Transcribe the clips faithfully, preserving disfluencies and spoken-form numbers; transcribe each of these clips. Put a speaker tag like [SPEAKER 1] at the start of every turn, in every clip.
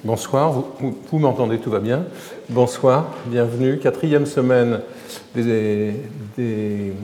[SPEAKER 1] Bonsoir, vous, vous m'entendez, tout va bien. Bonsoir, bienvenue. Quatrième semaine des, des,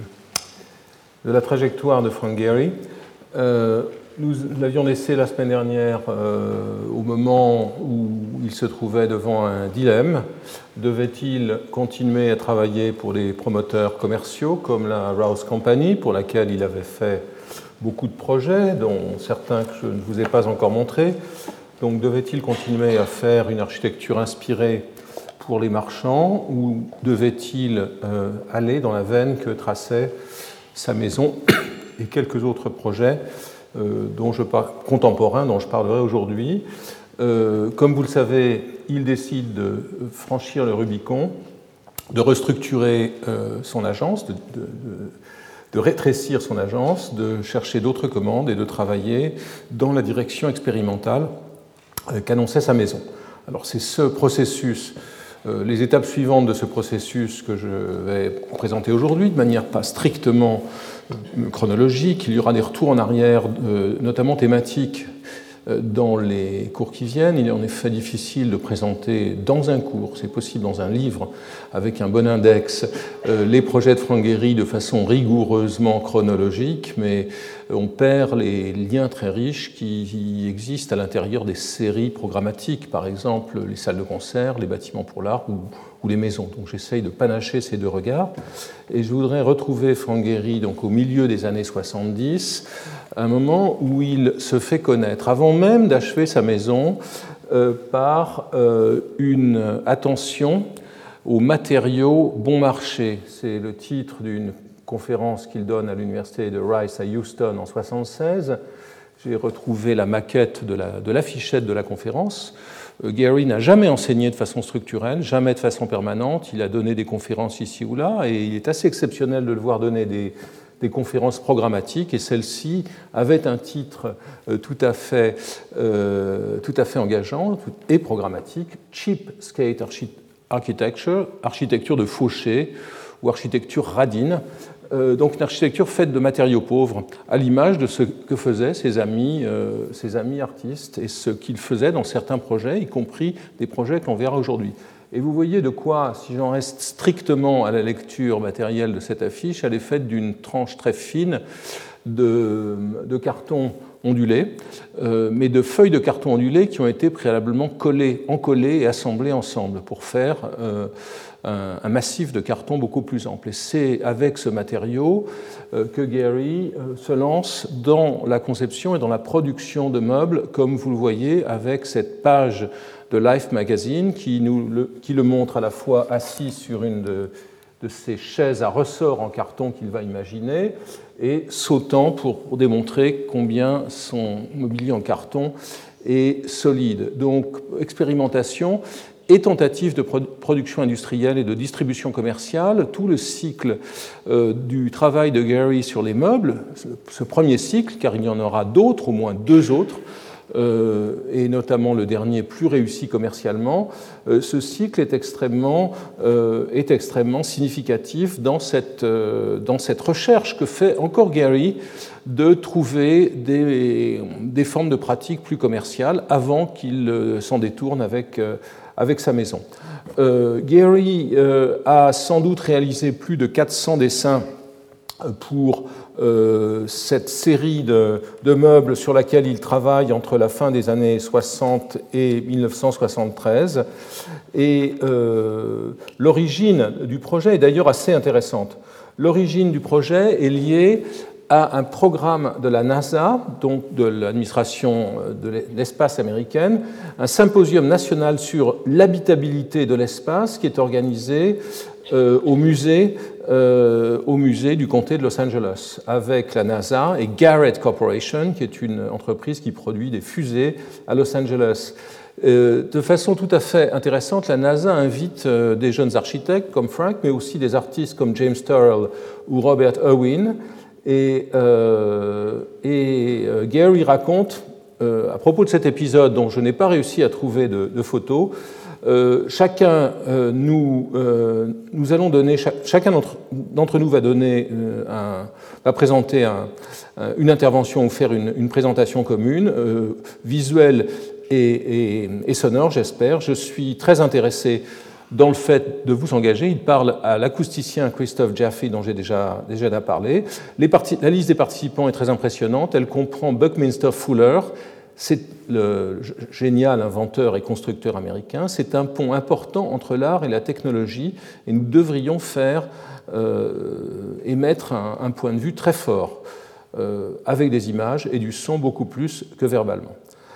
[SPEAKER 1] de la trajectoire de Frank Gehry. Euh, nous l'avions laissé la semaine dernière euh, au moment où il se trouvait devant un dilemme. Devait-il continuer à travailler pour les promoteurs commerciaux comme la Rouse Company, pour laquelle il avait fait beaucoup de projets, dont certains que je ne vous ai pas encore montrés. Donc devait-il continuer à faire une architecture inspirée pour les marchands ou devait-il euh, aller dans la veine que traçait sa maison et quelques autres projets euh, dont je par... contemporains dont je parlerai aujourd'hui. Euh, comme vous le savez, il décide de franchir le Rubicon, de restructurer euh, son agence, de, de, de, de rétrécir son agence, de chercher d'autres commandes et de travailler dans la direction expérimentale qu'annonçait sa maison. Alors c'est ce processus, euh, les étapes suivantes de ce processus que je vais présenter aujourd'hui, de manière pas strictement euh, chronologique. Il y aura des retours en arrière, euh, notamment thématiques, euh, dans les cours qui viennent. Il est en effet difficile de présenter dans un cours, c'est possible dans un livre, avec un bon index, euh, les projets de Frank Gehry de façon rigoureusement chronologique, mais on perd les liens très riches qui existent à l'intérieur des séries programmatiques, par exemple les salles de concert, les bâtiments pour l'art ou, ou les maisons. Donc j'essaye de panacher ces deux regards. Et je voudrais retrouver Frank Gehry donc, au milieu des années soixante-dix, un moment où il se fait connaître, avant même d'achever sa maison, euh, par euh, une attention aux matériaux bon marché. C'est le titre d'une conférence qu'il donne à l'université de Rice à Houston en mille neuf cent soixante-seize. J'ai retrouvé la maquette de, la, de l'affichette de la conférence. Euh, Gehry n'a jamais enseigné de façon structurelle, jamais de façon permanente. Il a donné des conférences ici ou là, et il est assez exceptionnel de le voir donner des, des conférences programmatiques, et celle-ci avait un titre euh, tout, à fait, euh, tout à fait engageant et programmatique, Cheap Skate Architecture, architecture de fauché ou architecture radine. Euh, donc une architecture faite de matériaux pauvres, à l'image de ce que faisaient ses amis, euh, ses amis artistes et ce qu'ils faisaient dans certains projets, y compris des projets que l'on verra aujourd'hui. Et vous voyez de quoi, si j'en reste strictement à la lecture matérielle de cette affiche, elle est faite d'une tranche très fine de, de carton ondulé, euh, mais de feuilles de carton ondulé qui ont été préalablement collées, encollées et assemblées ensemble pour faire euh, un, un massif de carton beaucoup plus ample. Et c'est avec ce matériau euh, que Gehry euh, se lance dans la conception et dans la production de meubles, comme vous le voyez avec cette page de Life Magazine qui, nous le, qui le montre à la fois assis sur une de, de ces chaises à ressort en carton qu'il va imaginer et sautant pour, pour démontrer combien son mobilier en carton est solide. Donc, expérimentation et tentative de production industrielle et de distribution commerciale, tout le cycle euh, du travail de Gehry sur les meubles, ce, ce premier cycle, car il y en aura d'autres, au moins deux autres, Euh, et notamment le dernier plus réussi commercialement, euh, ce cycle est extrêmement, euh, est extrêmement significatif dans cette, euh, dans cette recherche que fait encore Gehry de trouver des, des formes de pratiques plus commerciales avant qu'il euh, s'en détourne avec, euh, avec sa maison. Euh, Gehry euh, a sans doute réalisé plus de quatre cents dessins pour euh, cette série de, de meubles sur laquelle il travaille entre la fin des années soixante et mille neuf cent soixante-treize. Et euh, l'origine du projet est d'ailleurs assez intéressante. L'origine du projet est liée à un programme de la NASA, donc de l'administration de l'espace américaine, un symposium national sur l'habitabilité de l'espace qui est organisé euh, au musée Euh, au musée du comté de Los Angeles, avec la NASA et Garrett Corporation, qui est une entreprise qui produit des fusées à Los Angeles. Euh, de façon tout à fait intéressante, la NASA invite euh, des jeunes architectes comme Frank, mais aussi des artistes comme James Turrell ou Robert Irwin. Et, euh, et euh, Gehry raconte, euh, à propos de cet épisode dont je n'ai pas réussi à trouver de, de photos, Euh, chacun, euh, nous, euh, nous allons donner, chaque, chacun d'entre, d'entre nous va donner, euh, un, va présenter un, une intervention ou faire une, une présentation commune, euh, visuelle et, et, et sonore, j'espère. Je suis très intéressé dans le fait de vous engager. Il parle à l'acousticien Christophe Jaffe, dont j'ai déjà, déjà parlé. Les parti- la liste des participants est très impressionnante. Elle comprend Buckminster Fuller. C'est le génial inventeur et constructeur américain. C'est un pont important entre l'art et la technologie, et nous devrions faire euh, émettre un, un point de vue très fort, euh, avec des images et du son beaucoup plus que verbalement.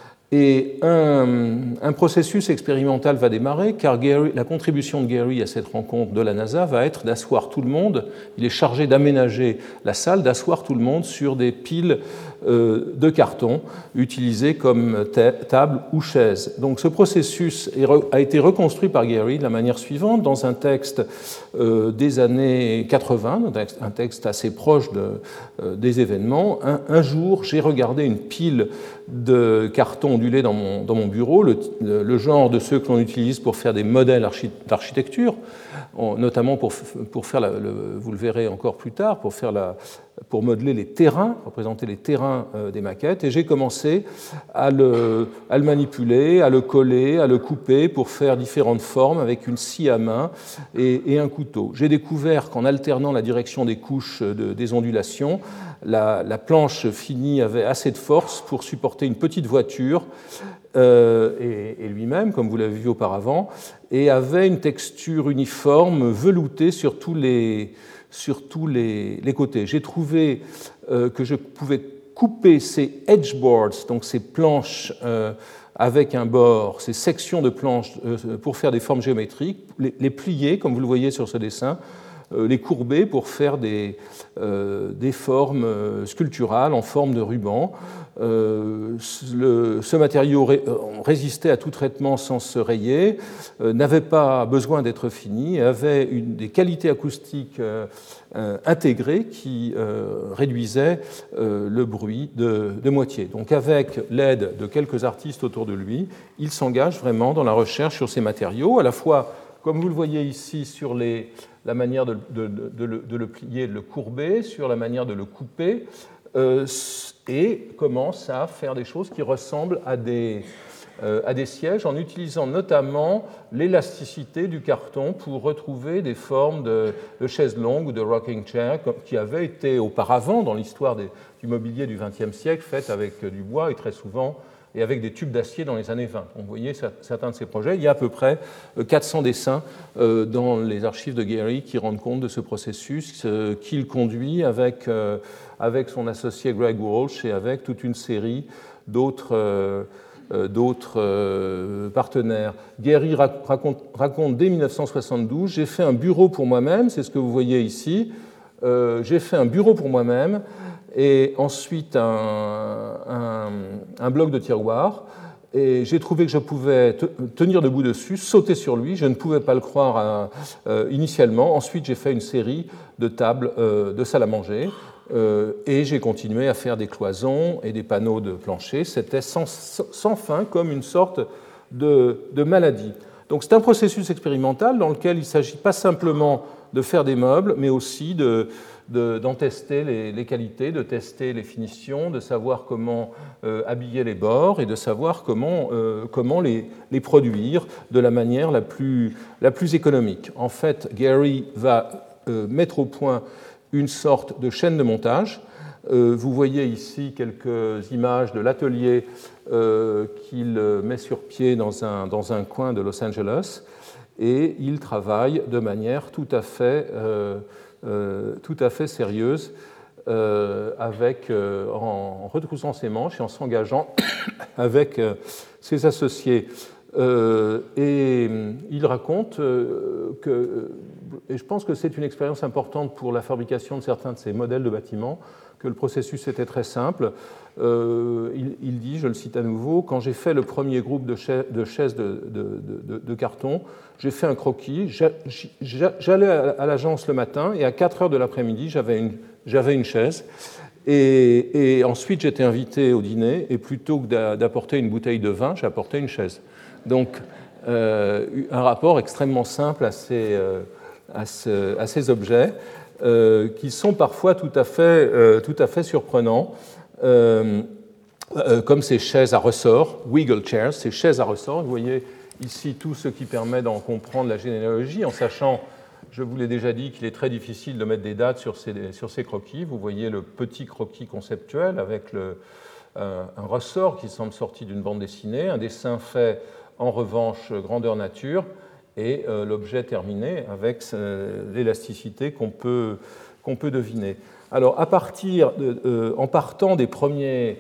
[SPEAKER 1] Et un, un processus expérimental va démarrer, car Gary, la contribution de Gary à cette rencontre de la NASA va être d'asseoir tout le monde, il est chargé d'aménager la salle, d'asseoir tout le monde sur des piles euh, de carton utilisées comme table ou chaise. Donc ce processus est re, a été reconstruit par Gary de la manière suivante, dans un texte euh, des années quatre-vingts, un texte, un texte assez proche de, euh, des événements. Un, un jour, j'ai regardé une pile de carton ondulé dans mon, dans mon bureau, le, le, le genre de ceux que l'on utilise pour faire des modèles archi, d'architecture, notamment pour, pour faire, la, le, vous le verrez encore plus tard, pour, faire la, pour modeler les terrains, représenter les terrains euh, des maquettes. Et j'ai commencé à le, à le manipuler, à le coller, à le couper pour faire différentes formes avec une scie à main et, et un couteau. J'ai découvert qu'en alternant la direction des couches de, des ondulations, La, la planche finie avait assez de force pour supporter une petite voiture euh, et, et lui-même, comme vous l'avez vu auparavant, et avait une texture uniforme, veloutée sur tous les, sur tous les, les côtés. J'ai trouvé euh, que je pouvais couper ces edgeboards, donc ces planches euh, avec un bord, ces sections de planches euh, pour faire des formes géométriques, les, les plier, comme vous le voyez sur ce dessin, les courber pour faire des, euh, des formes sculpturales en forme de ruban. Euh, le, ce matériau ré, résistait à tout traitement sans se rayer, euh, n'avait pas besoin d'être fini, avait une, des qualités acoustiques euh, euh, intégrées qui euh, réduisaient euh, le bruit de, de moitié. Donc avec l'aide de quelques artistes autour de lui, il s'engage vraiment dans la recherche sur ces matériaux, à la fois, comme vous le voyez ici, sur les la manière de, de, de, le, de le plier, de le courber, sur la manière de le couper, euh, et commence à faire des choses qui ressemblent à des, euh, à des sièges, en utilisant notamment l'élasticité du carton pour retrouver des formes de, de chaises longues ou de rocking chair, qui avaient été auparavant, dans l'histoire des, du mobilier du vingtième siècle, faites avec du bois et très souvent et avec des tubes d'acier dans les années vingt. On voyait certains de ces projets. Il y a à peu près quatre cents dessins dans les archives de Gary qui rendent compte de ce processus qu'il conduit avec, avec son associé Greg Walsh et avec toute une série d'autres d'autres partenaires. Gary raconte, raconte dès mille neuf cent soixante-douze, j'ai fait un bureau pour moi-même, c'est ce que vous voyez ici, euh, j'ai fait un bureau pour moi-même, et ensuite un, un, un bloc de tiroir, et j'ai trouvé que je pouvais te, tenir debout dessus, sauter sur lui, je ne pouvais pas le croire à, euh, initialement. Ensuite, j'ai fait une série de tables euh, de salle à manger, euh, et j'ai continué à faire des cloisons et des panneaux de plancher. C'était sans, sans fin, comme une sorte de, de maladie. Donc c'est un processus expérimental dans lequel il ne s'agit pas simplement de faire des meubles, mais aussi de De, d'en tester les, les qualités, de tester les finitions, de savoir comment euh, habiller les bords et de savoir comment, euh, comment les, les produire de la manière la plus, la plus économique. En fait, Gary va euh, mettre au point une sorte de chaîne de montage. Euh, vous voyez ici quelques images de l'atelier euh, qu'il met sur pied dans un, dans un coin de Los Angeles, et il travaille de manière tout à fait euh, Euh, tout à fait sérieuse, euh, avec, euh, en retroussant ses manches et en s'engageant avec euh, ses associés. Euh, et il raconte euh, que, et je pense que c'est une expérience importante pour la fabrication de certains de ces modèles de bâtiments, que le processus était très simple. Euh, il, il dit, je le cite à nouveau, quand j'ai fait le premier groupe de chaises de, chaises de, de, de, de carton, j'ai fait un croquis, j'allais à l'agence le matin et à quatre heures de l'après-midi, j'avais une, j'avais une chaise. Et, et ensuite, j'étais invité au dîner et plutôt que d'apporter une bouteille de vin, j'apportais une chaise. Donc, euh, un rapport extrêmement simple à ces, euh, à ce, à ces objets euh, qui sont parfois tout à fait, euh, tout à fait surprenants. Euh, euh, comme ces chaises à ressort, wiggle chairs, ces chaises à ressort. Vous voyez ici tout ce qui permet d'en comprendre la généalogie, en sachant, je vous l'ai déjà dit, qu'il est très difficile de mettre des dates sur ces, sur ces croquis. Vous voyez le petit croquis conceptuel avec le, euh, un ressort qui semble sorti d'une bande dessinée, un dessin fait en revanche grandeur nature, et euh, l'objet terminé avec euh, l'élasticité qu'on peut, qu'on peut deviner. Alors, à partir de, euh, en partant des premiers...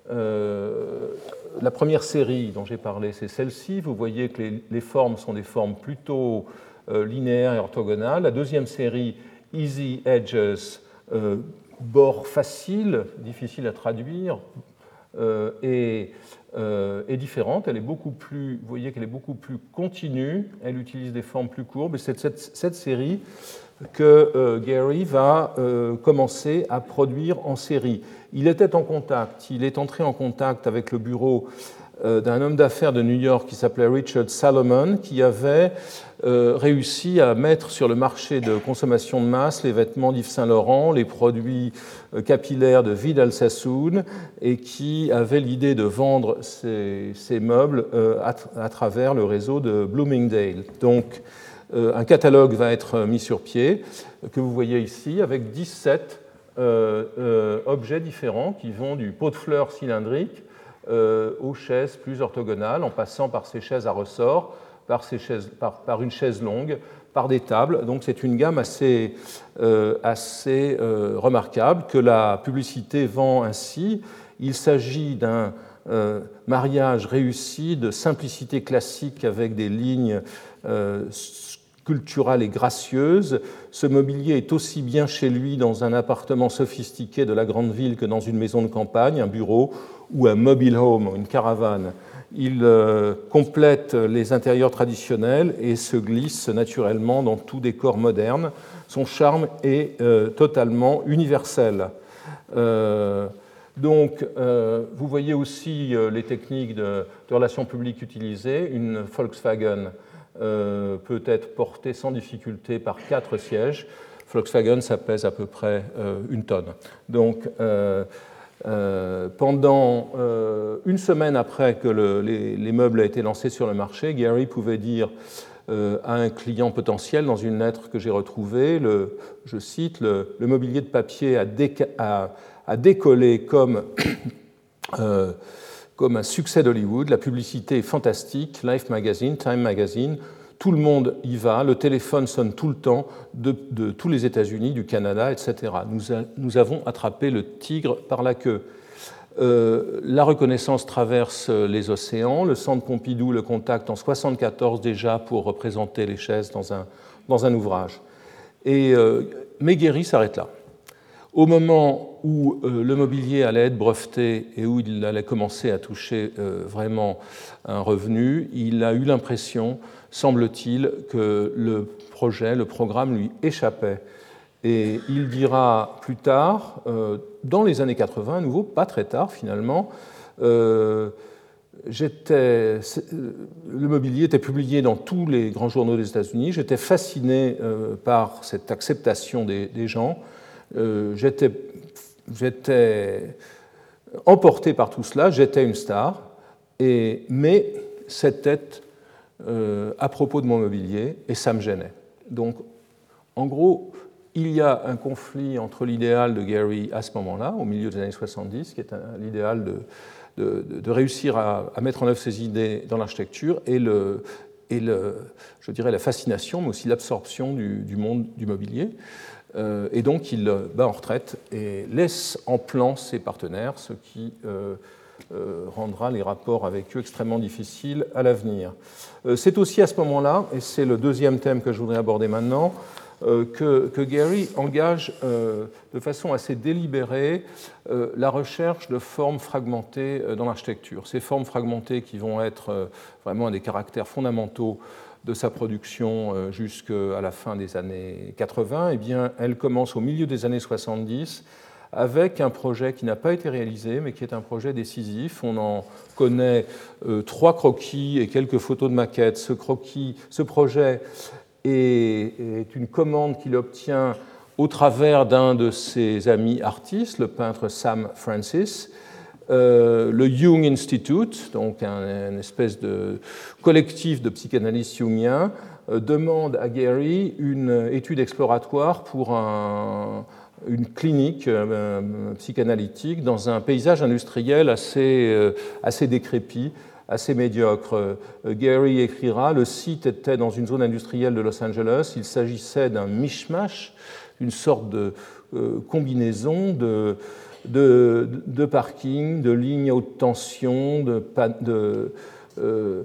[SPEAKER 1] Euh, la première série dont j'ai parlé, c'est celle-ci. Vous voyez que les, les formes sont des formes plutôt euh, linéaires et orthogonales. La deuxième série, Easy Edges, euh, bord facile, difficile à traduire, euh, et, euh, est différente. Elle est beaucoup plus, vous voyez qu'elle est beaucoup plus continue. Elle utilise des formes plus courbes. Et c'est cette, cette série que euh, Gehry va euh, commencer à produire en série. Il était en contact, il est entré en contact avec le bureau euh, d'un homme d'affaires de New York qui s'appelait Richard Salomon, qui avait euh, réussi à mettre sur le marché de consommation de masse les vêtements d'Yves Saint-Laurent, les produits euh, capillaires de Vidal Sassoon, et qui avait l'idée de vendre ces, ces meubles euh, à, à travers le réseau de Bloomingdale. Donc, un catalogue va être mis sur pied, que vous voyez ici, avec dix-sept euh, euh, objets différents qui vont du pot de fleurs cylindrique euh, aux chaises plus orthogonales, en passant par ces chaises à ressort, par, ces chaises, par, par une chaise longue, par des tables. Donc c'est une gamme assez, euh, assez euh, remarquable que la publicité vend ainsi. Il s'agit d'un euh, mariage réussi de simplicité classique avec des lignes euh, culturelle et gracieuse. Ce mobilier est aussi bien chez lui dans un appartement sophistiqué de la grande ville que dans une maison de campagne, un bureau ou un mobile home, une caravane. Il euh, complète les intérieurs traditionnels et se glisse naturellement dans tout décor moderne. Son charme est euh, totalement universel. Euh, donc, euh, vous voyez aussi euh, les techniques de, de relations publiques utilisées. Une Volkswagen Euh, peut être porté sans difficulté par quatre sièges. Volkswagen, ça pèse à peu près euh, une tonne. Donc, euh, euh, pendant euh, une semaine après que le, les, les meubles aient été lancés sur le marché, Gehry pouvait dire euh, à un client potentiel, dans une lettre que j'ai retrouvée, le, je cite, le, le mobilier de papier a, déca, a, a décollé comme... euh, comme un succès d'Hollywood, la publicité est fantastique, Life Magazine, Time Magazine, tout le monde y va, le téléphone sonne tout le temps de, de tous les États-Unis, du Canada, et cetera. Nous, a, nous avons attrapé le tigre par la queue. Euh, la reconnaissance traverse les océans, le Centre Pompidou le contacte en mille neuf cent soixante-quatorze déjà pour représenter les chaises dans un, dans un ouvrage. Et, euh, mais Gehry s'arrête là. Au moment où euh, le mobilier allait être breveté et où il allait commencer à toucher euh, vraiment un revenu, il a eu l'impression, semble-t-il, que le projet, le programme lui échappait. Et il dira plus tard, euh, dans les années quatre-vingts, à nouveau, pas très tard finalement, euh, j'étais, le mobilier était publié dans tous les grands journaux des États-Unis, j'étais fasciné euh, par cette acceptation des, des gens. Euh, j'étais, j'étais emporté par tout cela, j'étais une star, et, mais c'était euh, à propos de mon mobilier et ça me gênait. Donc, en gros, il y a un conflit entre l'idéal de Gehry à ce moment-là, au milieu des années soixante-dix, qui est un, l'idéal de, de, de réussir à, à mettre en œuvre ses idées dans l'architecture, et, le, et le, je dirais la fascination, mais aussi l'absorption du, du monde du mobilier. Euh, et donc il bat en retraite et laisse en plan ses partenaires, ce qui euh, euh, rendra les rapports avec eux extrêmement difficiles à l'avenir. Euh, c'est aussi à ce moment-là, et c'est le deuxième thème que je voudrais aborder maintenant, euh, que, que Gehry engage euh, de façon assez délibérée euh, la recherche de formes fragmentées dans l'architecture. Ces formes fragmentées qui vont être euh, vraiment un des caractères fondamentaux de sa production jusqu'à la fin des années quatre-vingts, eh bien, elle commence au milieu des années soixante-dix avec un projet qui n'a pas été réalisé, mais qui est un projet décisif. On en connaît euh, trois croquis et quelques photos de maquettes. Ce croquis, ce projet est, est une commande qu'il obtient au travers d'un de ses amis artistes, le peintre Sam Francis. euh, le Jung Institute, donc un, une espèce de collectif de psychanalystes jungiens, euh, demande à Gary une étude exploratoire pour un, une clinique euh, psychanalytique dans un paysage industriel assez, euh, assez décrépit, assez médiocre. Euh, Gary écrira « Le site était dans une zone industrielle de Los Angeles. Il s'agissait d'un mishmash, une sorte de euh, combinaison de... De, de parking, de lignes à haute tension, de, de, euh,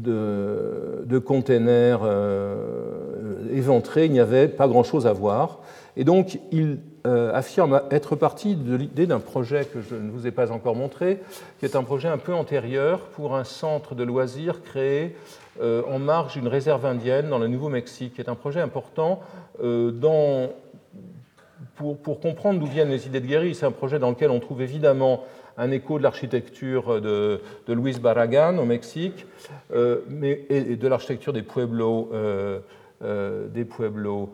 [SPEAKER 1] de, de containers euh, éventrés, il n'y avait pas grand-chose à voir. Et donc, il euh, affirme être parti de l'idée d'un projet que je ne vous ai pas encore montré, qui est un projet un peu antérieur pour un centre de loisirs créé euh, en marge d'une réserve indienne dans le Nouveau-Mexique, qui est un projet important euh, dans... Pour, pour comprendre d'où viennent les idées de Gary, c'est un projet dans lequel on trouve évidemment un écho de l'architecture de, de Luis Barragán au Mexique, euh, mais, et de l'architecture des pueblos, euh, euh, des pueblos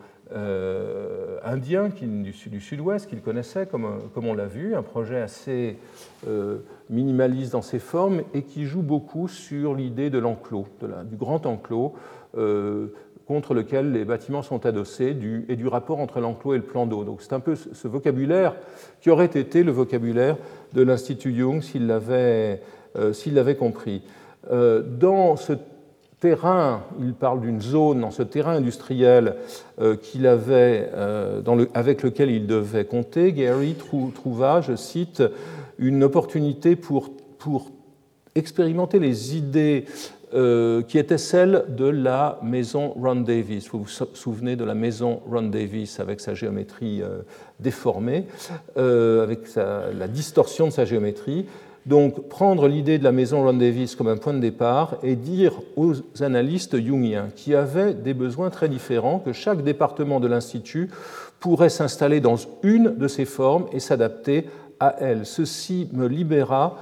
[SPEAKER 1] euh, indiens qui, du, du sud-ouest qu'il connaissait, comme, comme on l'a vu, un projet assez euh, minimaliste dans ses formes et qui joue beaucoup sur l'idée de l'enclos, de la, du grand enclos, euh, contre lequel les bâtiments sont adossés, du, et du rapport entre l'enclos et le plan d'eau. Donc c'est un peu ce vocabulaire qui aurait été le vocabulaire de l'Institut Jung s'il l'avait, euh, s'il l'avait compris. Euh, dans ce terrain, il parle d'une zone, dans ce terrain industriel euh, qu'il avait, euh, dans le, avec lequel il devait compter, Gary trou, trouva, je cite, une opportunité pour, pour expérimenter les idées Euh, qui était celle de la maison Ron Davis. Vous vous souvenez de la maison Ron Davis avec sa géométrie euh, déformée, euh, avec sa, la distorsion de sa géométrie. Donc, prendre l'idée de la maison Ron Davis comme un point de départ et dire aux analystes jungiens qui avaient des besoins très différents que chaque département de l'Institut pourrait s'installer dans une de ces formes et s'adapter à elle. Ceci me libéra,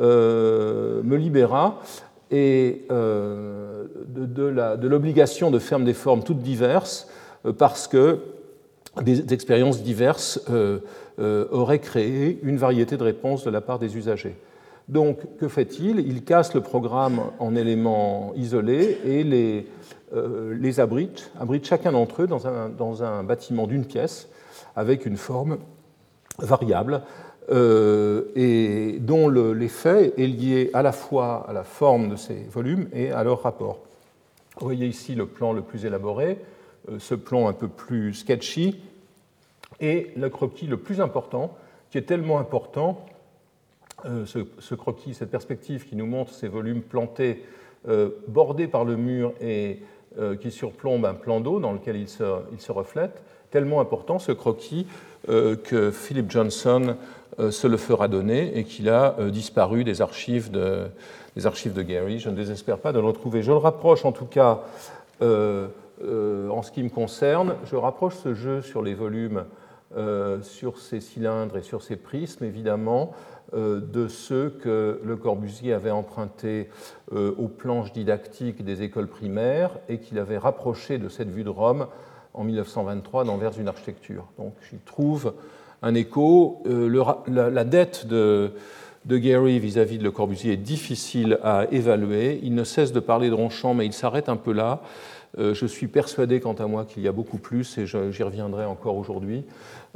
[SPEAKER 1] euh, me libéra et euh, de, de, la, de l'obligation de faire des formes toutes diverses, euh, parce que des, des expériences diverses euh, euh, auraient créé une variété de réponses de la part des usagers. Donc, que fait-il? Il casse le programme en éléments isolés et les, euh, les abrite, abrite chacun d'entre eux dans un, dans un bâtiment d'une pièce avec une forme variable, Euh, et dont l'effet est lié à la fois à la forme de ces volumes et à leur rapport. Vous voyez ici le plan le plus élaboré, euh, ce plan un peu plus sketchy, et le croquis le plus important, qui est tellement important, euh, ce, ce croquis, cette perspective qui nous montre ces volumes plantés, euh, bordés par le mur et euh, qui surplombe un plan d'eau dans lequel il se, il se reflète, tellement important ce croquis euh, que Philip Johnson se le fera donner et qu'il a disparu des archives de, des archives de Gary. Je ne désespère pas de le retrouver. Je le rapproche en tout cas, euh, euh, en ce qui me concerne, je rapproche ce jeu sur les volumes, euh, sur ces cylindres et sur ces prismes, évidemment, euh, de ceux que Le Corbusier avait empruntés euh, aux planches didactiques des écoles primaires et qu'il avait rapproché de cette vue de Rome en mille neuf cent vingt-trois dans Vers une architecture. Donc j'y trouve un écho. Euh, le, la, la dette de, de Gary vis-à-vis de Le Corbusier est difficile à évaluer. Il ne cesse de parler de Ronchamp, mais il s'arrête un peu là. Euh, je suis persuadé, quant à moi, qu'il y a beaucoup plus, et j'y reviendrai encore aujourd'hui.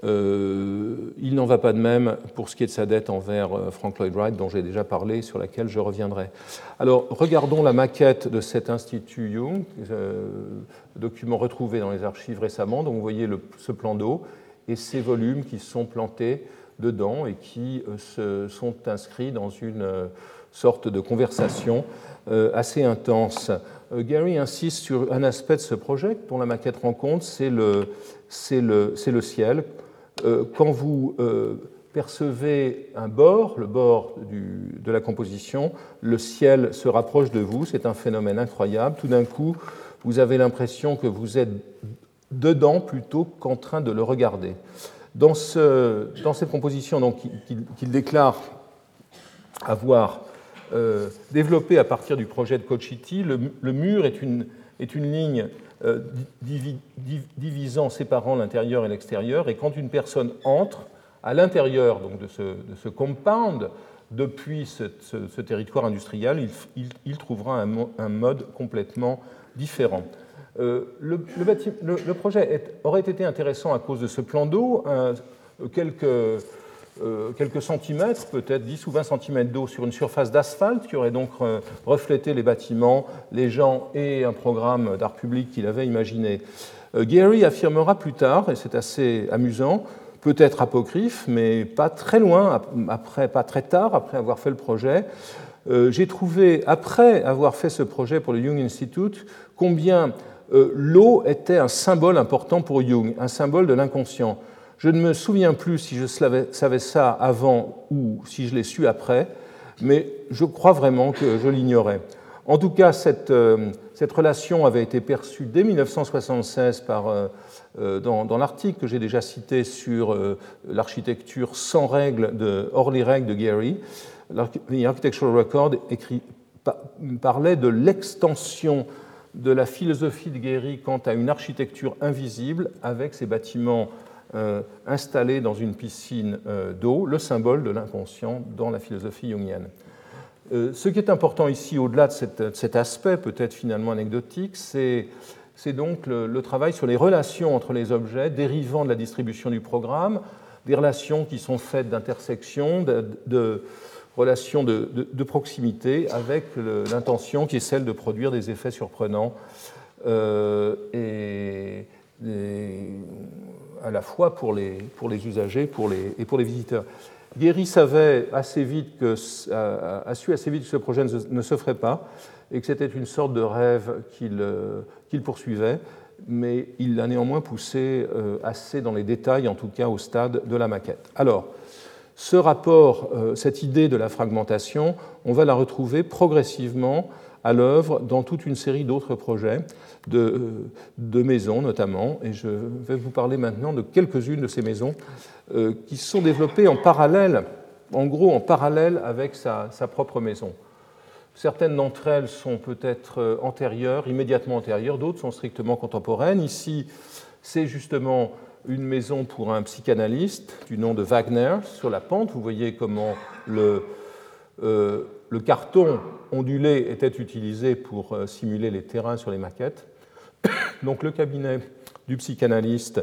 [SPEAKER 1] Euh, il n'en va pas de même pour ce qui est de sa dette envers Frank Lloyd Wright, dont j'ai déjà parlé, sur laquelle je reviendrai. Alors, regardons la maquette de cet Institut Jung, euh, document retrouvé dans les archives récemment. Donc, vous voyez le, ce plan d'eau et ces volumes qui sont plantés dedans et qui se sont inscrits dans une sorte de conversation assez intense. Gary insiste sur un aspect de ce projet dont la maquette rend compte, c'est le, c'est le, c'est le ciel. Quand vous percevez un bord, le bord du, de la composition, le ciel se rapproche de vous, c'est un phénomène incroyable. Tout d'un coup, vous avez l'impression que vous êtes dedans plutôt qu'en train de le regarder. Dans, ce, dans cette composition donc, qu'il, qu'il déclare avoir euh, développée à partir du projet de Coccitti, le, le mur est une, est une ligne euh, divi, div, divisant, séparant l'intérieur et l'extérieur, et quand une personne entre à l'intérieur donc, de, ce, de ce compound, depuis ce, ce, ce territoire industriel, il, il, il trouvera un, un mode complètement différent. Euh, le, le, bâtiment, le, le projet est, aurait été intéressant à cause de ce plan d'eau, euh, quelques, euh, quelques centimètres, peut-être dix ou vingt centimètres d'eau sur une surface d'asphalte qui aurait donc euh, reflété les bâtiments, les gens et un programme d'art public qu'il avait imaginé. Euh, Gehry affirmera plus tard, et c'est assez amusant, peut-être apocryphe, mais pas très loin, après, pas très tard, après avoir fait le projet, euh, j'ai trouvé, après avoir fait ce projet pour le Jung Institute, combien euh, l'eau était un symbole important pour Jung, un symbole de l'inconscient. Je ne me souviens plus si je savais ça avant ou si je l'ai su après, mais je crois vraiment que je l'ignorais. En tout cas, cette, euh, cette relation avait été perçue dès mille neuf cent soixante-seize par, euh, dans, dans l'article que j'ai déjà cité sur euh, l'architecture sans règles, de, hors les règles de Gehry. The Architectural Record écrit, parlait de l'extension de la philosophie de Gehry quant à une architecture invisible avec ces bâtiments euh, installés dans une piscine euh, d'eau, le symbole de l'inconscient dans la philosophie jungienne. Euh, ce qui est important ici, au-delà de, de cet aspect peut-être finalement anecdotique, c'est, c'est donc le, le travail sur les relations entre les objets dérivant de la distribution du programme, des relations qui sont faites d'intersection, de, de relations de, de, de proximité avec le, l'intention qui est celle de produire des effets surprenants euh, et, et à la fois pour les, pour les usagers pour les, et pour les visiteurs. Gehry savait assez vite que, a, a su assez vite que ce projet ne, ne se ferait pas et que c'était une sorte de rêve qu'il, qu'il poursuivait, mais il l'a néanmoins poussé assez dans les détails, en tout cas au stade de la maquette. Alors, ce rapport, cette idée de la fragmentation, on va la retrouver progressivement à l'œuvre dans toute une série d'autres projets, de, de maisons notamment, et je vais vous parler maintenant de quelques-unes de ces maisons euh, qui sont développées en parallèle, en gros en parallèle avec sa, sa propre maison. Certaines d'entre elles sont peut-être antérieures, immédiatement antérieures, d'autres sont strictement contemporaines. Ici, c'est justement une maison pour un psychanalyste du nom de Wagner sur la pente. Vous voyez comment le, euh, le carton ondulé était utilisé pour simuler les terrains sur les maquettes. Donc le cabinet du psychanalyste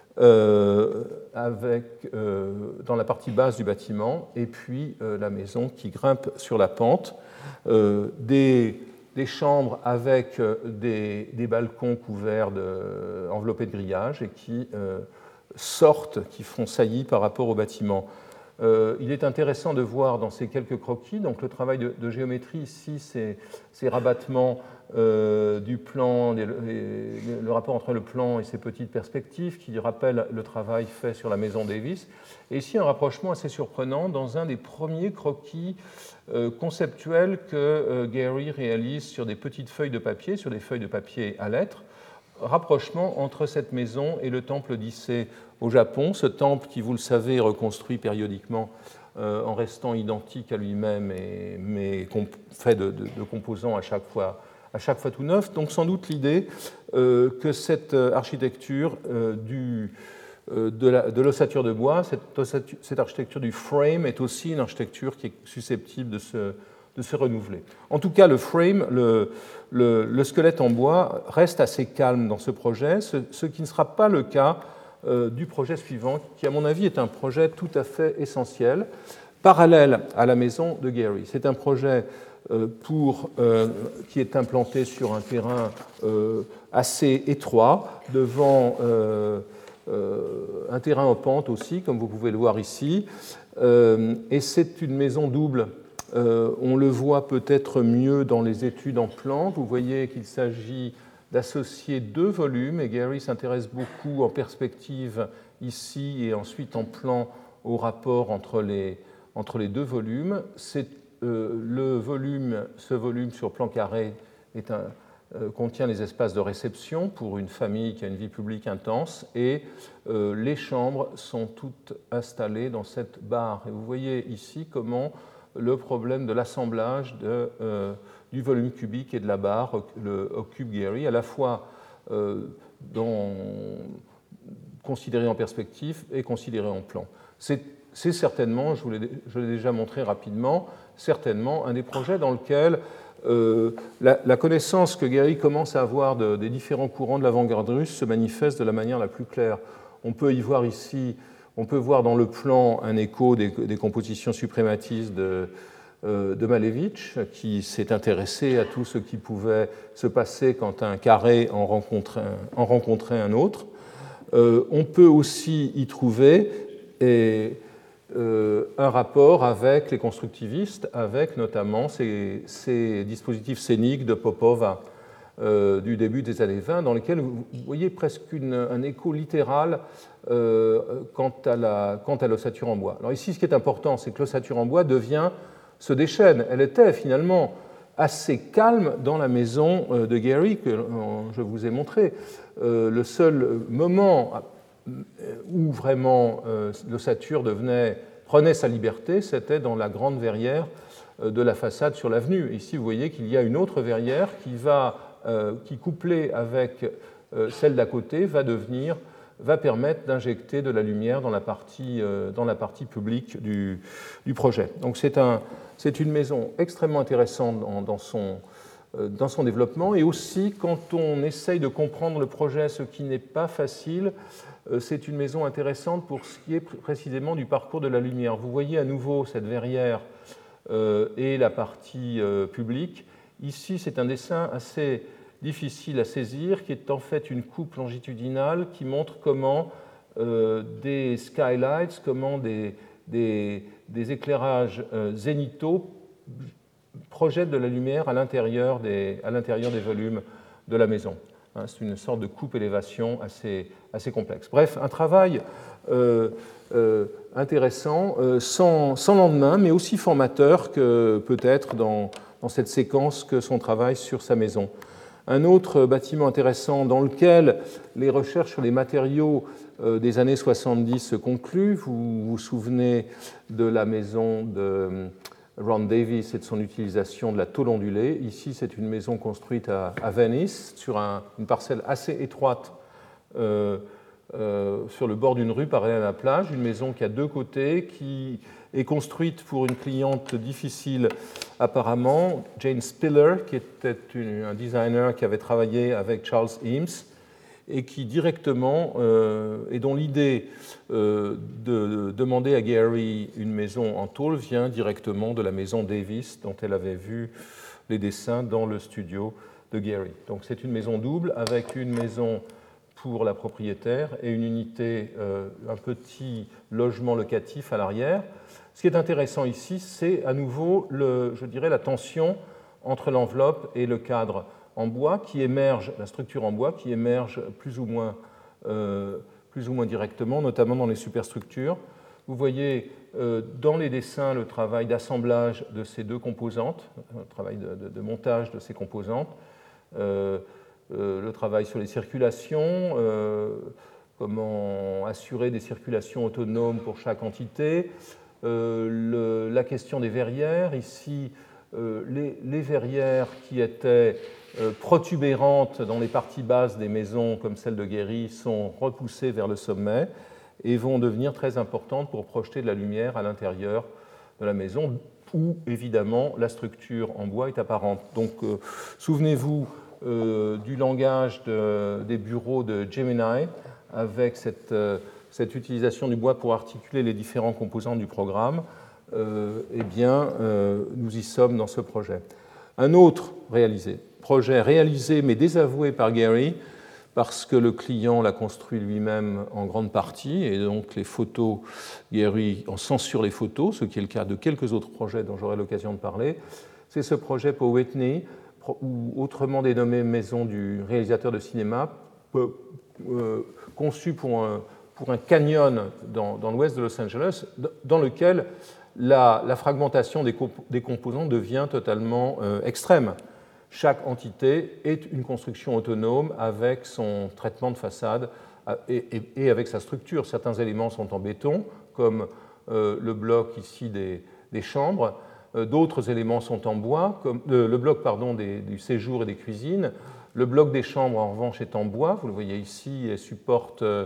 [SPEAKER 1] euh, avec, euh, dans la partie basse du bâtiment et puis euh, la maison qui grimpe sur la pente. Euh, des, des chambres avec des, des balcons couverts, de, enveloppés de grillage et qui euh, sortent, qui font saillie par rapport au bâtiment. Euh, il est intéressant de voir dans ces quelques croquis, donc le travail de, de géométrie ici, c'est ces rabattements euh, du plan, les, les, le rapport entre le plan et ses petites perspectives qui rappellent le travail fait sur la maison Davis. Et ici, un rapprochement assez surprenant dans un des premiers croquis euh, conceptuels que euh, Gehry réalise sur des petites feuilles de papier, sur des feuilles de papier à lettres. Rapprochement entre cette maison et le temple d'Issé au Japon, ce temple qui, vous le savez, est reconstruit périodiquement euh, en restant identique à lui-même, et, mais fait de, de, de composants à chaque fois, à chaque fois tout neufs. Donc sans doute l'idée euh, que cette architecture euh, du, euh, de l'ossature de, de bois, cette, cette architecture du frame est aussi une architecture qui est susceptible de se de se renouveler. En tout cas, le frame, le, le, le squelette en bois, reste assez calme dans ce projet, ce, ce qui ne sera pas le cas euh, du projet suivant, qui, à mon avis, est un projet tout à fait essentiel, parallèle à la maison de Gehry. C'est un projet euh, pour, euh, qui est implanté sur un terrain euh, assez étroit, devant euh, euh, un terrain en pente aussi, comme vous pouvez le voir ici, euh, et c'est une maison double. Euh, on le voit peut-être mieux dans les études en plan. Vous voyez qu'il s'agit d'associer deux volumes, et Gehry s'intéresse beaucoup en perspective ici et ensuite en plan au rapport entre les, entre les deux volumes. C'est, euh, le volume, ce volume sur plan carré est un, euh, contient les espaces de réception pour une famille qui a une vie publique intense, et euh, les chambres sont toutes installées dans cette barre. Et vous voyez ici comment le problème de l'assemblage de, euh, du volume cubique et de la barre le, occupe Gehry, à la fois euh, dans, considéré en perspective et considéré en plan. C'est, c'est certainement, je, je l'ai déjà montré rapidement, certainement un des projets dans lequel euh, la, la connaissance que Gehry commence à avoir de, des différents courants de l'avant-garde russe se manifeste de la manière la plus claire. On peut y voir ici, on peut voir dans le plan un écho des, des compositions suprématistes de, euh, de Malevich, qui s'est intéressé à tout ce qui pouvait se passer quand un carré en rencontrait un, en rencontrait un autre. Euh, on peut aussi y trouver et, euh, un rapport avec les constructivistes, avec notamment ces, ces dispositifs scéniques de Popova euh, du début des années vingt, dans lesquels vous voyez presque une, un écho littéral euh, quant à la, quant à l'ossature en bois. Alors ici, ce qui est important, c'est que l'ossature en bois devient, se déchaîne. Elle était finalement assez calme dans la maison de Gehry que je vous ai montré. Euh, le seul moment où vraiment euh, l'ossature devenait, prenait sa liberté, c'était dans la grande verrière euh, de la façade sur l'avenue. Ici, vous voyez qu'il y a une autre verrière qui, va, euh, qui couplée avec euh, celle d'à côté, va devenir, va permettre d'injecter de la lumière dans la partie, euh, dans la partie publique du, du projet. Donc c'est un, c'est une maison extrêmement intéressante dans, dans son dans son développement, et aussi quand on essaye de comprendre le projet, ce qui n'est pas facile, c'est une maison intéressante pour ce qui est précisément du parcours de la lumière. Vous voyez à nouveau cette verrière euh, et la partie euh, publique. Ici, c'est un dessin assez difficile à saisir, qui est en fait une coupe longitudinale qui montre comment euh, des skylights, comment des, des, des éclairages euh, zénithaux projette de la lumière à l'intérieur des, à l'intérieur des volumes de la maison. C'est une sorte de coupe-élévation assez, assez complexe. Bref, un travail euh, euh, intéressant, euh, sans, sans lendemain, mais aussi formateur que peut-être dans, dans cette séquence que son travail sur sa maison. Un autre bâtiment intéressant dans lequel les recherches sur les matériaux euh, des années soixante-dix se concluent. Vous vous souvenez de la maison de Ron Davis et de son utilisation de la tôle ondulée. Ici, c'est une maison construite à, à Venice, sur un, une parcelle assez étroite euh, euh, sur le bord d'une rue parallèle à la plage, une maison qui a deux côtés, qui est construite pour une cliente difficile apparemment, Jane Spiller, qui était une, un designer qui avait travaillé avec Charles Eames, et qui directement, euh, et dont l'idée euh, de, de demander à Gehry une maison en tôle vient directement de la maison Davis, dont elle avait vu les dessins dans le studio de Gehry. Donc c'est une maison double avec une maison pour la propriétaire et une unité, euh, un petit logement locatif à l'arrière. Ce qui est intéressant ici, c'est à nouveau, le, je dirais, la tension entre l'enveloppe et le cadre en bois qui émerge, la structure en bois qui émerge plus ou moins, euh, plus ou moins directement, notamment dans les superstructures. Vous voyez euh, dans les dessins le travail d'assemblage de ces deux composantes, le travail de, de, de montage de ces composantes, euh, euh, le travail sur les circulations, euh, comment assurer des circulations autonomes pour chaque entité, euh, le, la question des verrières, ici euh, les, les verrières qui étaient protubérantes dans les parties basses des maisons comme celle de Gehry sont repoussées vers le sommet et vont devenir très importantes pour projeter de la lumière à l'intérieur de la maison où évidemment la structure en bois est apparente. Donc euh, souvenez-vous euh, du langage de, des bureaux de Gemini avec cette, euh, cette utilisation du bois pour articuler les différents composants du programme. Euh, eh bien, euh, nous y sommes dans ce projet. Un autre réalisé, projet réalisé mais désavoué par Gehry parce que le client l'a construit lui-même en grande partie et donc les photos, Gehry en censure les photos, ce qui est le cas de quelques autres projets dont j'aurai l'occasion de parler. C'est ce projet pour Whitney, ou autrement dénommé Maison du réalisateur de cinéma, euh, conçu pour un, pour un canyon dans, dans l'ouest de Los Angeles, dans lequel la, la fragmentation des, comp des composants devient totalement euh, extrême. Chaque entité est une construction autonome avec son traitement de façade et, et, et avec sa structure. Certains éléments sont en béton, comme euh, le bloc ici des, des chambres. Euh, D'autres éléments sont en bois, comme euh, le bloc pardon, des, du séjour et des cuisines. Le bloc des chambres, en revanche, est en bois. Vous le voyez ici, et supporte euh,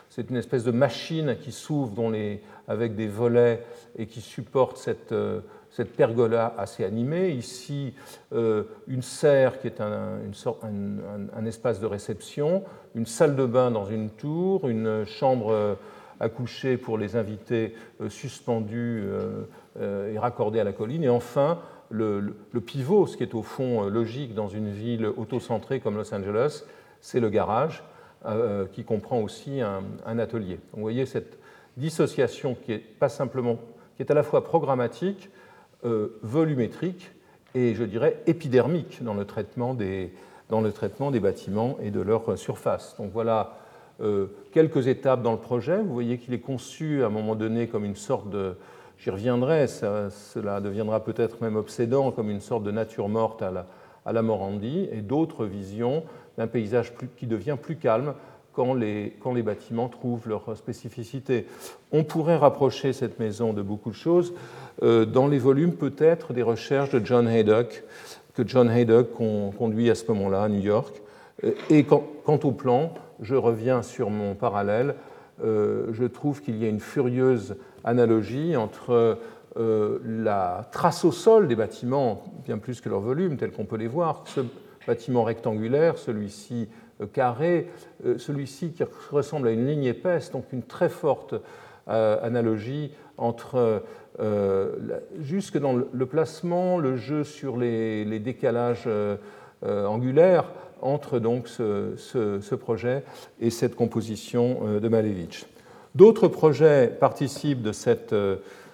[SPEAKER 1] c'est une espèce de machine qui s'ouvre dont les, avec des volets et qui supporte cette, euh, cette pergola assez animée. Ici, euh, une serre qui est un, une sorte, un, un, un espace de réception, une salle de bain dans une tour, une chambre à coucher pour les invités euh, suspendus euh, euh, et raccordés à la colline. Et enfin, le, le, le pivot, ce qui est au fond euh, logique dans une ville autocentrée comme Los Angeles, c'est le garage, euh, qui comprend aussi un, un atelier. Donc, vous voyez cette dissociation qui est, pas simplement, qui est à la fois programmatique, euh, volumétrique et, je dirais, épidermique dans le traitement des, dans le traitement des bâtiments et de leur surface. Donc voilà euh, quelques étapes dans le projet. Vous voyez qu'il est conçu à un moment donné comme une sorte de, j'y reviendrai, ça, cela deviendra peut-être même obsédant, comme une sorte de nature morte à la, à la Morandi, et d'autres visions d'un paysage plus, qui devient plus calme quand les, quand les bâtiments trouvent leur spécificité. On pourrait rapprocher cette maison de beaucoup de choses. Euh, dans les volumes, peut-être, des recherches de John Haydock, que John Haydock conduit à ce moment-là à New York. Et quant, quant au plan, je reviens sur mon parallèle. Euh, je trouve qu'il y a une furieuse analogie entre euh, la trace au sol des bâtiments, bien plus que leur volume, tel qu'on peut les voir, ce bâtiment rectangulaire, celui-ci euh, carré, euh, celui-ci qui ressemble à une ligne épaisse, donc une très forte euh, analogie entre euh, la, jusque dans le, le placement, le jeu sur les, les décalages euh, euh, angulaires, entre donc ce, ce, ce projet et cette composition euh, de Malevich. D'autres projets participent de, cette, euh,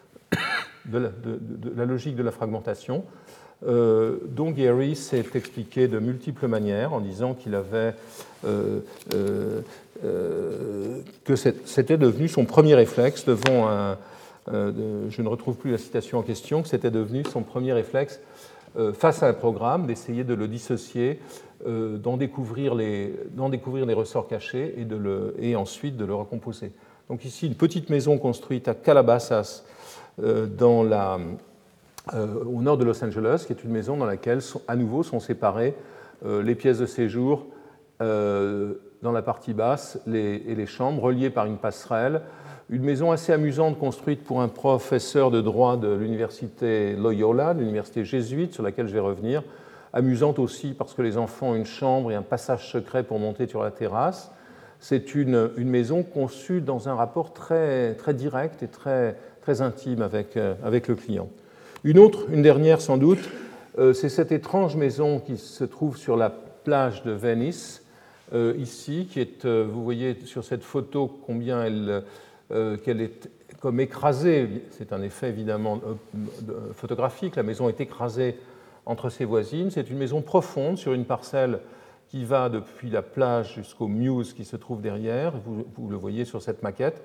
[SPEAKER 1] de, la, de, de la logique de la fragmentation, euh, dont Gehry s'est expliqué de multiples manières en disant qu'il avait euh, euh, euh, que c'était devenu son premier réflexe devant un, euh, de, je ne retrouve plus la citation en question, que c'était devenu son premier réflexe euh, face à un programme d'essayer de le dissocier, euh, d'en découvrir les, d'en découvrir les ressorts cachés et, de le, et ensuite de le recomposer. Donc ici, une petite maison construite à Calabasas, euh, dans la, euh, au nord de Los Angeles, qui est une maison dans laquelle, sont, à nouveau, sont séparées euh, les pièces de séjour euh, dans la partie basse les, et les chambres, reliées par une passerelle. Une maison assez amusante construite pour un professeur de droit de l'université Loyola, de l'université jésuite, sur laquelle je vais revenir. Amusante aussi parce que les enfants ont une chambre et un passage secret pour monter sur la terrasse. C'est une, une maison conçue dans un rapport très, très direct et très, très intime avec, euh, avec le client. Une autre, une dernière sans doute, euh, c'est cette étrange maison qui se trouve sur la plage de Venice, euh, ici, qui est, euh, vous voyez sur cette photo combien elle, euh, qu'elle est comme écrasée. C'est un effet évidemment euh, photographique. La maison est écrasée entre ses voisines. C'est une maison profonde sur une parcelle qui va depuis la plage jusqu'au Mews qui se trouve derrière. Vous, vous le voyez sur cette maquette.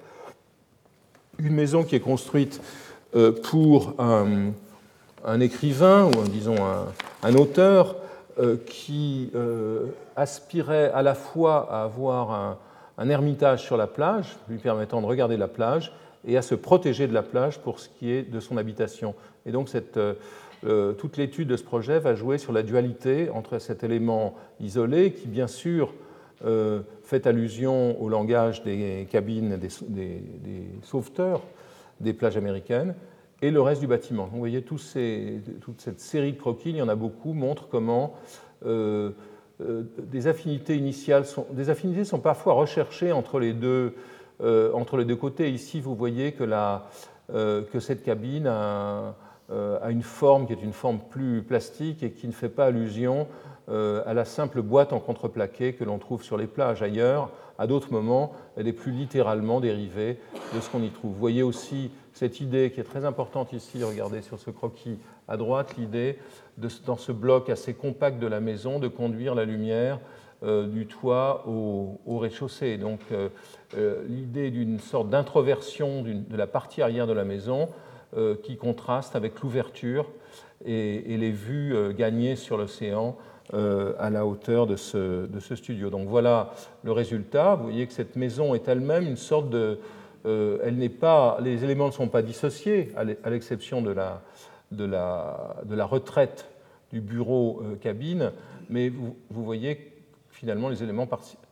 [SPEAKER 1] Une maison qui est construite euh, pour un, un écrivain ou un, disons un, un auteur euh, qui euh, aspirait à la fois à avoir un, un ermitage sur la plage, lui permettant de regarder la plage, et à se protéger de la plage pour ce qui est de son habitation. Et donc cette euh, Euh, toute l'étude de ce projet va jouer sur la dualité entre cet élément isolé qui, bien sûr, euh, fait allusion au langage des cabines des, des, des sauveteurs des plages américaines et le reste du bâtiment. Donc, vous voyez, tous ces, toute cette série de croquis, il y en a beaucoup, montrent comment euh, euh, des affinités initiales sont, des affinités sont parfois recherchées entre les deux, euh, entre les deux côtés. Ici, vous voyez que, la, euh, que cette cabine a à une forme qui est une forme plus plastique et qui ne fait pas allusion à la simple boîte en contreplaqué que l'on trouve sur les plages. Ailleurs, à d'autres moments, elle est plus littéralement dérivée de ce qu'on y trouve. Vous voyez aussi cette idée qui est très importante ici, regardez sur ce croquis à droite, l'idée, de, dans ce bloc assez compact de la maison, de conduire la lumière euh, du toit au, au rez-de-chaussée. Donc euh, euh, l'idée d'une sorte d'introversion de la partie arrière de la maison, Euh, qui contraste avec l'ouverture et, et les vues euh, gagnées sur l'océan euh, à la hauteur de ce, de ce studio. Donc voilà le résultat. Vous voyez que cette maison est elle-même une sorte de... Euh, elle n'est pas, les éléments ne sont pas dissociés, à l'exception de la, de, la, de la retraite du bureau euh, cabine, mais vous, vous voyez finalement les éléments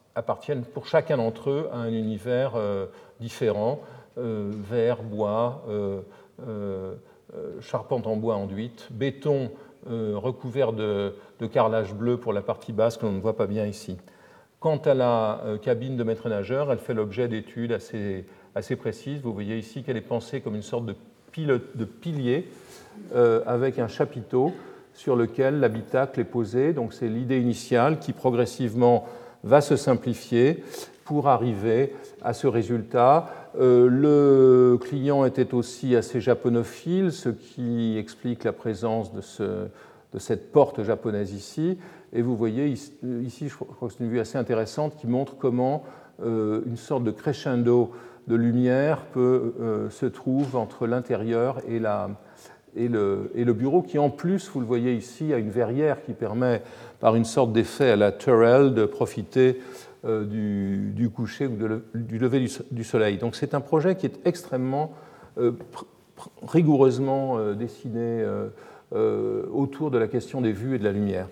[SPEAKER 1] appartiennent pour chacun d'entre eux à un univers euh, différent, euh, verre, bois, euh, euh, charpente en bois enduite, béton euh, recouvert de, de carrelage bleu pour la partie basse que l'on ne voit pas bien ici. Quant à la euh, cabine de maître nageur, elle fait l'objet d'études assez, assez précises. Vous voyez ici qu'elle est pensée comme une sorte de, pile, de pilier euh, avec un chapiteau sur lequel l'habitacle est posé. Donc c'est l'idée initiale qui progressivement va se simplifier pour arriver à ce résultat. Euh, le client était aussi assez japonophile, ce qui explique la présence de, ce, de cette porte japonaise ici. Et vous voyez ici, je crois que c'est une vue assez intéressante qui montre comment euh, une sorte de crescendo de lumière peut, euh, se trouve entre l'intérieur et, la, et, le, et le bureau, qui en plus, vous le voyez ici, a une verrière qui permet, par une sorte d'effet à la Turrell, de profiter euh, du, du coucher ou de le, du lever du, du soleil. Donc c'est un projet qui est extrêmement euh, rigoureusement euh, dessiné euh, euh, autour de la question des vues et de la lumière.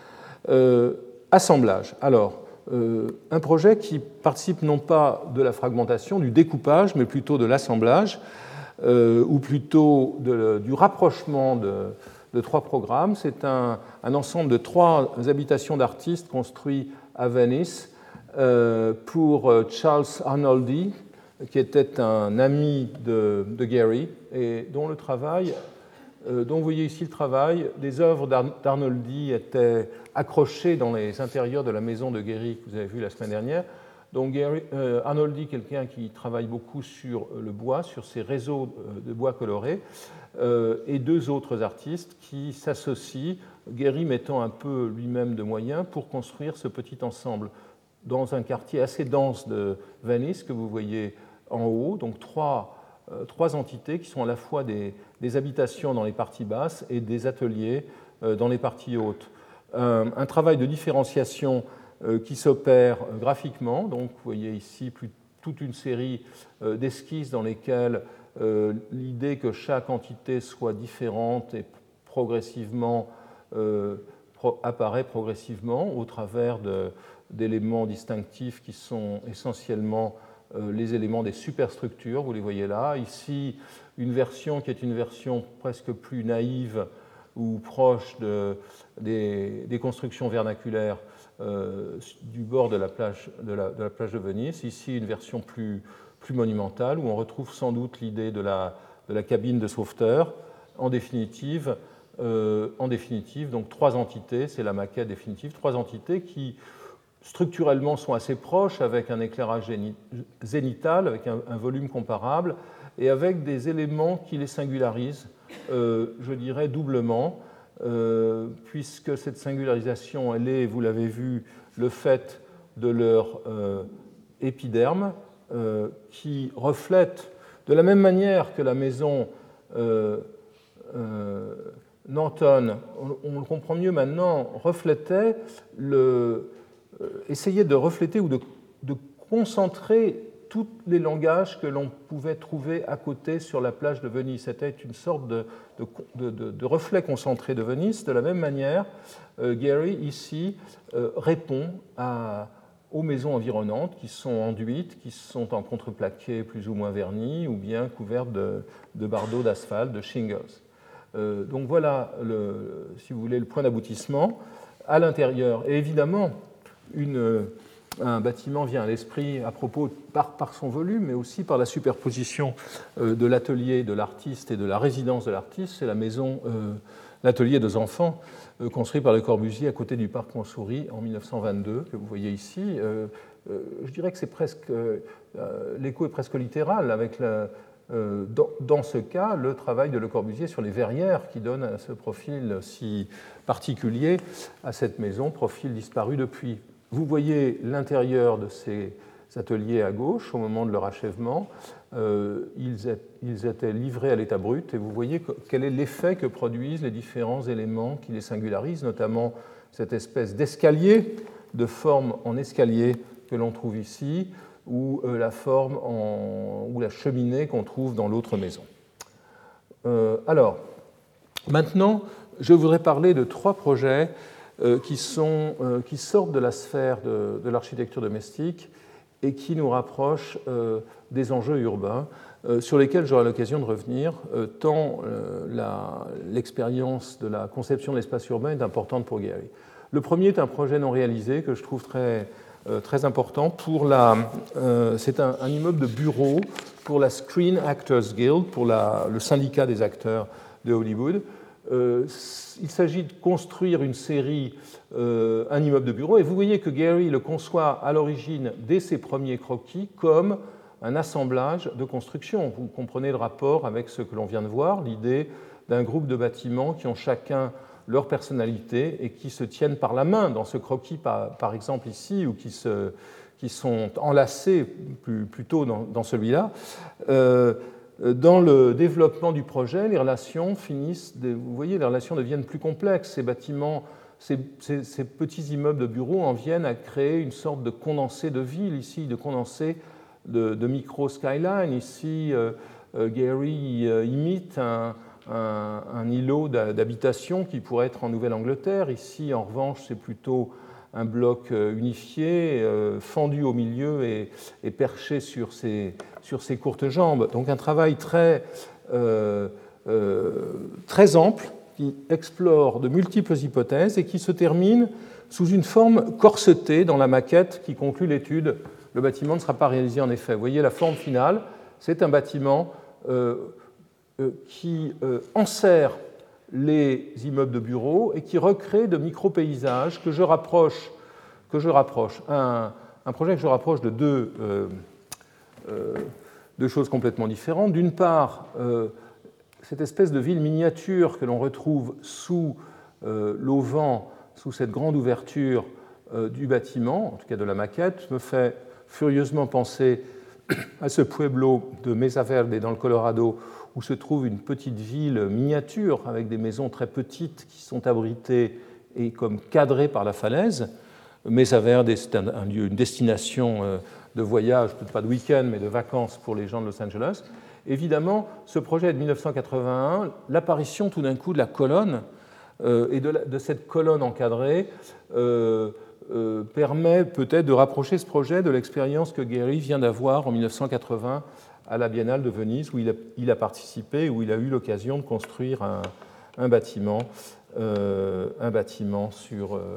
[SPEAKER 1] Euh, assemblage. Alors, euh, un projet qui participe non pas de la fragmentation, du découpage, mais plutôt de l'assemblage, euh, ou plutôt de, du rapprochement de, de trois programmes. C'est un, un ensemble de trois habitations d'artistes construits à Venise euh, pour Charles Arnoldi, qui était un ami de, de Gehry et dont le travail dont vous voyez ici le travail. Des œuvres d'Arnoldi étaient accrochées dans les intérieurs de la maison de Gehry que vous avez vu la semaine dernière. Donc Gehry, euh, Arnoldi, quelqu'un qui travaille beaucoup sur le bois, sur ces réseaux de bois colorés, euh, et deux autres artistes qui s'associent, Gehry mettant un peu lui-même de moyens pour construire ce petit ensemble dans un quartier assez dense de Venise que vous voyez en haut. Donc trois trois entités qui sont à la fois des, des habitations dans les parties basses et des ateliers euh, dans les parties hautes. Euh, un travail de différenciation euh, qui s'opère graphiquement. Donc, vous voyez ici plus, toute une série euh, d'esquisses dans lesquelles euh, l'idée que chaque entité soit différente et progressivement euh, pro, apparaît progressivement au travers de, d'éléments distinctifs qui sont essentiellement les éléments des superstructures, vous les voyez là. Ici, une version qui est une version presque plus naïve ou proche de, des, des constructions vernaculaires euh, du bord de la, plage, de, la, de la plage de Venise. Ici, une version plus, plus monumentale où on retrouve sans doute l'idée de la, de la cabine de sauveteur. En définitive, euh, en définitive, donc trois entités, c'est la maquette définitive, trois entités qui structurellement sont assez proches, avec un éclairage zénital, avec un, un volume comparable, et avec des éléments qui les singularisent, euh, je dirais doublement, euh, puisque cette singularisation, elle est, vous l'avez vu, le fait de leur euh, épiderme, euh, qui reflète, de la même manière que la maison euh, euh, Nanton, on, on le comprend mieux maintenant, reflétait le... essayer de refléter ou de, de concentrer tous les langages que l'on pouvait trouver à côté sur la plage de Venise. C'était une sorte de, de, de, de reflet concentré de Venise. De la même manière, euh, Gehry, ici, euh, répond à, aux maisons environnantes qui sont enduites, qui sont en contreplaqué plus ou moins verni, ou bien couvertes de, de bardeaux d'asphalte, de shingles. Euh, donc voilà, le, si vous voulez, le point d'aboutissement. À l'intérieur, et évidemment, Une, un bâtiment vient à l'esprit à propos par, par son volume, mais aussi par la superposition euh, de l'atelier de l'artiste et de la résidence de l'artiste. C'est la maison, euh, l'atelier des enfants, euh, construit par Le Corbusier à côté du parc Montsouris en mille neuf cent vingt-deux, que vous voyez ici. Euh, euh, je dirais que c'est presque, euh, l'écho est presque littéral, avec la, euh, dans, dans ce cas, le travail de Le Corbusier sur les verrières qui donne ce profil si particulier à cette maison, profil disparu depuis. Vous voyez l'intérieur de ces ateliers à gauche au moment de leur achèvement. Euh, ils, est, ils étaient livrés à l'état brut et vous voyez que, quel est l'effet que produisent les différents éléments qui les singularisent, notamment cette espèce d'escalier, de forme en escalier que l'on trouve ici, ou euh, la forme en, ou la cheminée qu'on trouve dans l'autre maison. Euh, alors, maintenant, je voudrais parler de trois projets euh, qui, sont, euh, qui sortent de la sphère de, de l'architecture domestique et qui nous rapprochent euh, des enjeux urbains, euh, sur lesquels j'aurai l'occasion de revenir, euh, tant euh, la, l'expérience de la conception de l'espace urbain est importante pour Gehry. Le premier est un projet non réalisé que je trouve très, euh, très important. Pour la, euh, c'est un, un immeuble de bureau pour la Screen Actors Guild, pour la, le syndicat des acteurs de Hollywood. Euh, il s'agit de construire une série, euh, un immeuble de bureau, et vous voyez que Gehry le conçoit à l'origine, dès ses premiers croquis, comme un assemblage de construction. Vous comprenez le rapport avec ce que l'on vient de voir, l'idée d'un groupe de bâtiments qui ont chacun leur personnalité et qui se tiennent par la main dans ce croquis, par, par exemple ici, ou qui, se, qui sont enlacés plus, plutôt dans, dans celui-là. Euh, Dans le développement du projet, les relations finissent, de, vous voyez, les relations deviennent plus complexes. Ces bâtiments, ces, ces, ces petits immeubles de bureaux en viennent à créer une sorte de condensé de ville, ici, de condensé de, de micro-skyline. Ici, euh, euh, Gehry euh, imite un, un, un îlot d'habitation qui pourrait être en Nouvelle-Angleterre. Ici, en revanche, c'est plutôt un bloc unifié, euh, fendu au milieu et, et perché sur ses, sur ses courtes jambes. Donc un travail très, euh, euh, très ample qui explore de multiples hypothèses et qui se termine sous une forme corsetée dans la maquette qui conclut l'étude. Le bâtiment ne sera pas réalisé en effet. Vous voyez la forme finale, c'est un bâtiment euh, euh, qui euh, enserre les immeubles de bureaux et qui recrée de micro-paysages que je rapproche, que je rapproche. Un, un projet que je rapproche de deux, euh, euh, deux choses complètement différentes. D'une part, euh, cette espèce de ville miniature que l'on retrouve sous euh, l'auvent, sous cette grande ouverture euh, du bâtiment, en tout cas de la maquette, me fait furieusement penser à ce pueblo de Mesa Verde dans le Colorado, où se trouve une petite ville miniature avec des maisons très petites qui sont abritées et comme cadrées par la falaise. Mesa Verde, c'est un, un lieu, une destination de voyage, peut-être pas de week-end, mais de vacances pour les gens de Los Angeles. Évidemment, ce projet de mille neuf cent quatre-vingt-un, l'apparition tout d'un coup de la colonne euh, et de, la, de cette colonne encadrée euh, euh, permet peut-être de rapprocher ce projet de l'expérience que Gehry vient d'avoir en mille neuf cent quatre-vingts à la Biennale de Venise, où il a, il a participé, où il a eu l'occasion de construire un, un bâtiment, euh, un bâtiment sur euh,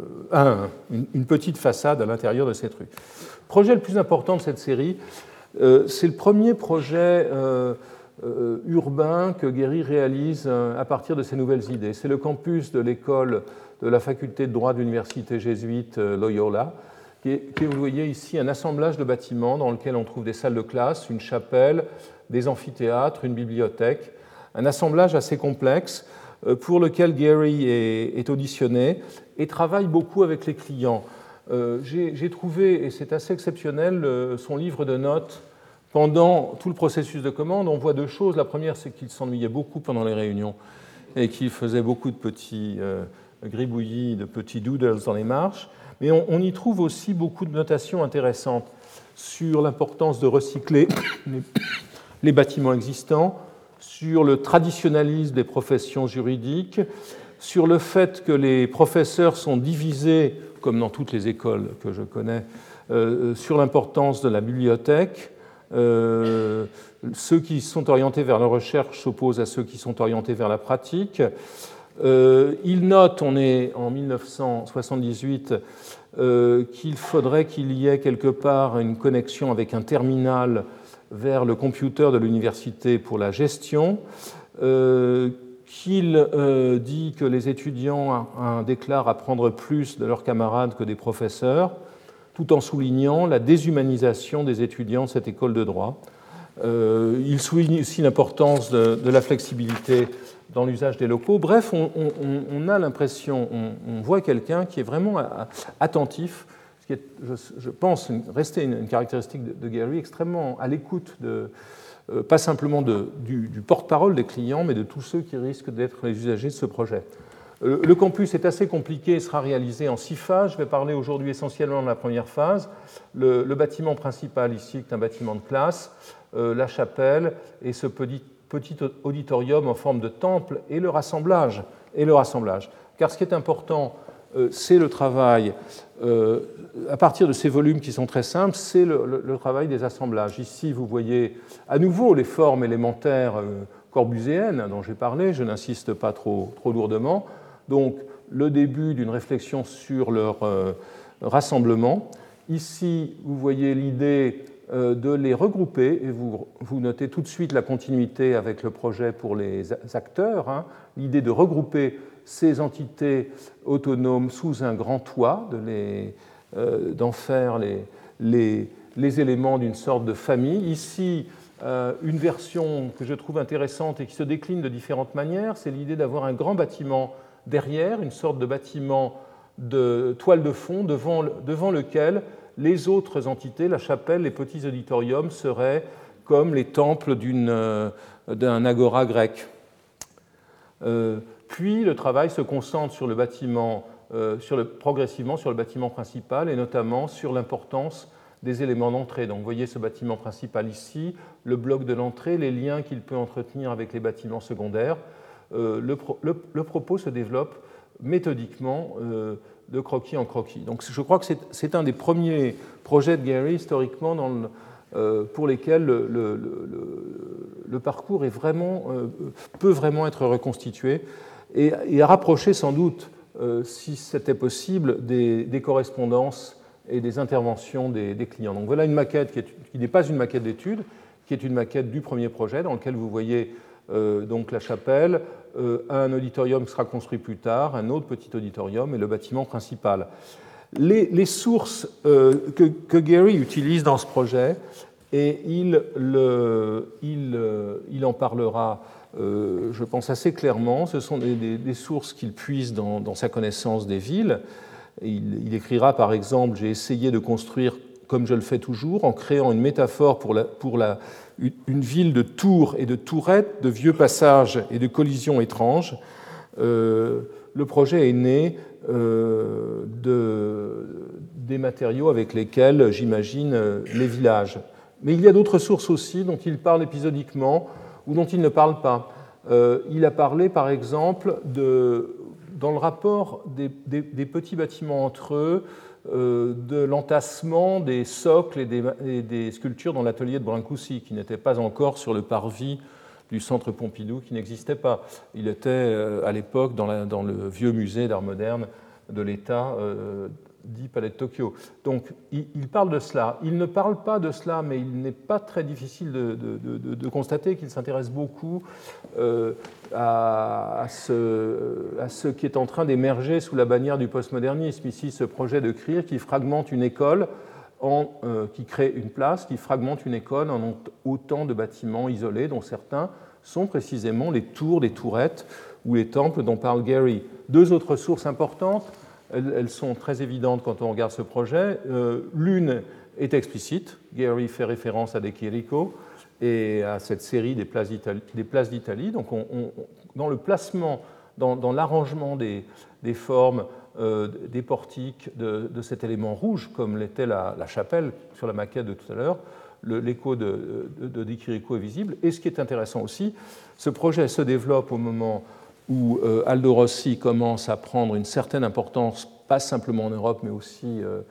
[SPEAKER 1] un, une, une petite façade à l'intérieur de cette rue. Le projet le plus important de cette série, euh, c'est le premier projet euh, euh, urbain que Gehry réalise à partir de ses nouvelles idées. C'est le campus de l'école de la faculté de droit de l'université jésuite Loyola, qui est, qui est, vous voyez ici, un assemblage de bâtiments dans lequel on trouve des salles de classe, une chapelle, des amphithéâtres, une bibliothèque, un assemblage assez complexe pour lequel Gehry est, est auditionné et travaille beaucoup avec les clients. Euh, j'ai, j'ai trouvé, et c'est assez exceptionnel, son livre de notes pendant tout le processus de commande. On voit deux choses. La première, c'est qu'il s'ennuyait beaucoup pendant les réunions et qu'il faisait beaucoup de petits euh, gribouillis, de petits doodles dans les marches. Mais on, on y trouve aussi beaucoup de notations intéressantes sur l'importance de recycler les, les bâtiments existants, sur le traditionnalisme des professions juridiques, sur le fait que les professeurs sont divisés, comme dans toutes les écoles que je connais, euh, sur l'importance de la bibliothèque. Euh, ceux qui sont orientés vers la recherche s'opposent à ceux qui sont orientés vers la pratique. Euh, il note, on est en mille neuf cent soixante-dix-huit, euh, qu'il faudrait qu'il y ait quelque part une connexion avec un terminal vers le computer de l'université pour la gestion, euh, qu'il euh, dit que les étudiants hein, déclarent apprendre plus de leurs camarades que des professeurs, tout en soulignant la déshumanisation des étudiants de cette école de droit. Euh, il souligne aussi l'importance de, de la flexibilité dans l'usage des locaux. Bref, on, on, on a l'impression, on, on voit quelqu'un qui est vraiment attentif, ce qui est, je, je pense, rester une, une caractéristique de, de Gehry, extrêmement à l'écoute, de, euh, pas simplement de, du, du porte-parole des clients, mais de tous ceux qui risquent d'être les usagers de ce projet. Le, le campus est assez compliqué et sera réalisé en six phases. Je vais parler aujourd'hui essentiellement de la première phase. Le, le bâtiment principal ici, qui est un bâtiment de classe, euh, la chapelle et ce petit petit auditorium en forme de temple et le rassemblage. Et le rassemblage. Car ce qui est important euh, c'est le travail, euh, à partir de ces volumes qui sont très simples, c'est le, le, le travail des assemblages. Ici, vous voyez à nouveau les formes élémentaires euh, corbuséennes dont j'ai parlé, je n'insiste pas trop, trop lourdement. Donc, le début d'une réflexion sur leur euh, rassemblement. Ici, vous voyez l'idée euh, de les regrouper, et vous, vous notez tout de suite la continuité avec le projet pour les acteurs, hein, l'idée de regrouper ces entités autonomes sous un grand toit, de les, euh, d'en faire les, les, les éléments d'une sorte de famille. Ici, euh, une version que je trouve intéressante et qui se décline de différentes manières, c'est l'idée d'avoir un grand bâtiment derrière, une sorte de bâtiment de toile de fond devant, devant lequel les autres entités, la chapelle, les petits auditoriums, seraient comme les temples d'une, euh, d'un agora grec. Euh, puis le travail se concentre sur le bâtiment, euh, sur le, progressivement sur le bâtiment principal et notamment sur l'importance des éléments d'entrée. Donc vous voyez ce bâtiment principal ici, le bloc de l'entrée, les liens qu'il peut entretenir avec les bâtiments secondaires. Euh, le, le, le propos se développe méthodiquement euh, de croquis en croquis. Donc je crois que c'est, c'est un des premiers projets de Gehry historiquement dans le, euh, pour lesquels le, le, le, le parcours est vraiment, euh, peut vraiment être reconstitué et, et à rapprocher sans doute, euh, si c'était possible, des, des correspondances et des interventions des, des clients. Donc voilà une maquette qui, est, qui n'est pas une maquette d'étude, qui est une maquette du premier projet dans lequel vous voyez euh, donc la chapelle, euh, un auditorium qui sera construit plus tard, un autre petit auditorium et le bâtiment principal. Les, les sources euh, que, que Gehry utilise dans ce projet, et il, le, il, il en parlera, euh, je pense, assez clairement, ce sont des, des, des sources qu'il puise dans, dans sa connaissance des villes. Il, il écrira par exemple « J'ai essayé de construire comme je le fais toujours, en créant une métaphore pour, la, pour la, une ville de tours et de tourettes, de vieux passages et de collisions étranges. Euh, le projet est né euh, de, des matériaux avec lesquels j'imagine les villages. Mais il y a d'autres sources aussi dont il parle épisodiquement ou dont il ne parle pas. Euh, il a parlé par exemple de, dans le rapport des, des, des petits bâtiments entre eux, Euh, de l'entassement des socles et des, et des sculptures dans l'atelier de Brancusi, qui n'était pas encore sur le parvis du centre Pompidou, qui n'existait pas. Il était euh, à l'époque dans, la, dans le vieux musée d'art moderne de l'État, euh, dit Palais de Tokyo. Donc il, il parle de cela. Il ne parle pas de cela, mais il n'est pas très difficile de, de, de, de constater qu'il s'intéresse beaucoup euh, à, à, ce, à ce qui est en train d'émerger sous la bannière du postmodernisme. Ici, ce projet de Krier qui fragmente une école, en, euh, qui crée une place, qui fragmente une école en autant de bâtiments isolés, dont certains sont précisément les tours, les tourettes ou les temples dont parle Gehry. Deux autres sources importantes, elles, elles sont très évidentes quand on regarde ce projet. Euh, l'une est explicite, Gehry fait référence à De Chirico et à cette série des places d'Italie. Des places d'Italie. Donc on, on, dans le placement, dans, dans l'arrangement des, des formes, euh, des portiques, de, de cet élément rouge, comme l'était la, la chapelle sur la maquette de tout à l'heure, l'écho de, de, de De Chirico est visible. Et ce qui est intéressant aussi, ce projet se développe au moment où euh, Aldo Rossi commence à prendre une certaine importance, pas simplement en Europe, mais aussi euh,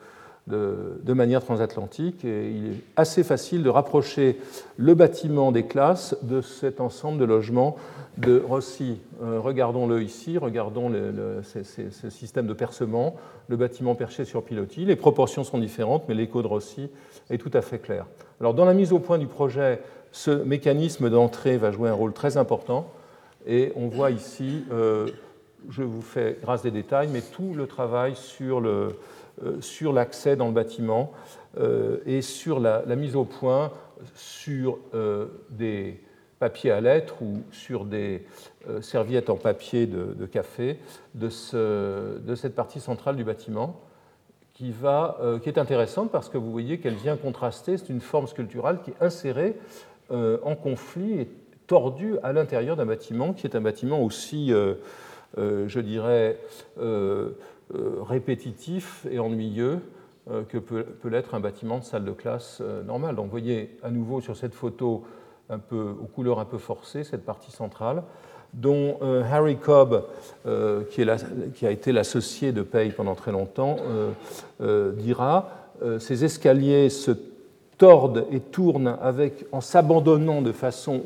[SPEAKER 1] de, de manière transatlantique. Et il est assez facile de rapprocher le bâtiment des classes de cet ensemble de logements de Rossi. Euh, regardons-le ici, regardons le, le, ce, ce, ce système de percement, le bâtiment perché sur pilotis. Les proportions sont différentes, mais l'écho de Rossi est tout à fait clair. Alors, dans la mise au point du projet, ce mécanisme d'entrée va jouer un rôle très important. Et on voit ici, euh, je vous fais grâce des détails, mais tout le travail sur, le, euh, sur l'accès dans le bâtiment euh, et sur la, la mise au point sur euh, des papiers à lettres ou sur des euh, serviettes en papier de, de café de, ce, de cette partie centrale du bâtiment qui, va, euh, qui est intéressante parce que vous voyez qu'elle vient contraster, c'est une forme sculpturale qui est insérée euh, en conflit et tordu à l'intérieur d'un bâtiment qui est un bâtiment aussi, euh, euh, je dirais, euh, euh, répétitif et ennuyeux euh, que peut, peut l'être un bâtiment de salle de classe euh, normal. Donc vous voyez à nouveau sur cette photo un peu, aux couleurs un peu forcées cette partie centrale. dont euh, Harry Cobb, euh, qui, est la, qui a été l'associé de Pei pendant très longtemps, euh, euh, dira euh, ces escaliers se tordent et tournent avec, en s'abandonnant de façon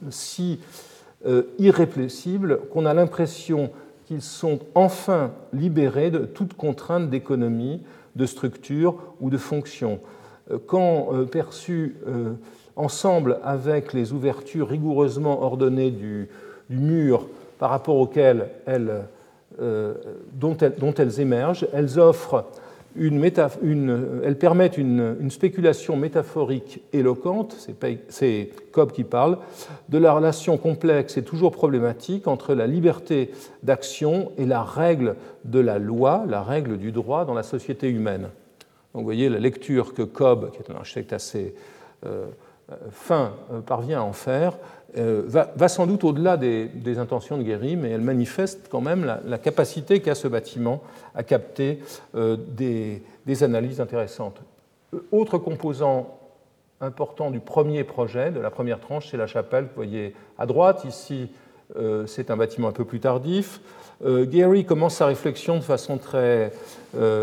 [SPEAKER 1] si euh, irrépressible qu'on a l'impression qu'ils sont enfin libérés de toute contrainte d'économie, de structure ou de fonction. Quand euh, perçus euh, ensemble avec les ouvertures rigoureusement ordonnées du, du mur par rapport auxquelles elles, euh, dont, elles, dont elles émergent, elles offrent une, métaph- une elles permettent une, une spéculation métaphorique éloquente, c'est Cobb qui parle, de la relation complexe et toujours problématique entre la liberté d'action et la règle de la loi, la règle du droit dans la société humaine. Donc vous voyez la lecture que Cobb, qui est un architecte assez euh, fin, euh, parvient à en faire, euh, va, va sans doute au-delà des, des intentions de Gehry, mais elle manifeste quand même la, la capacité qu'a ce bâtiment à capter euh, des, des analyses intéressantes. Autre composant important du premier projet, de la première tranche, c'est la chapelle que vous voyez à droite. Ici, euh, c'est un bâtiment un peu plus tardif. Euh, Gehry commence sa réflexion de façon très, euh,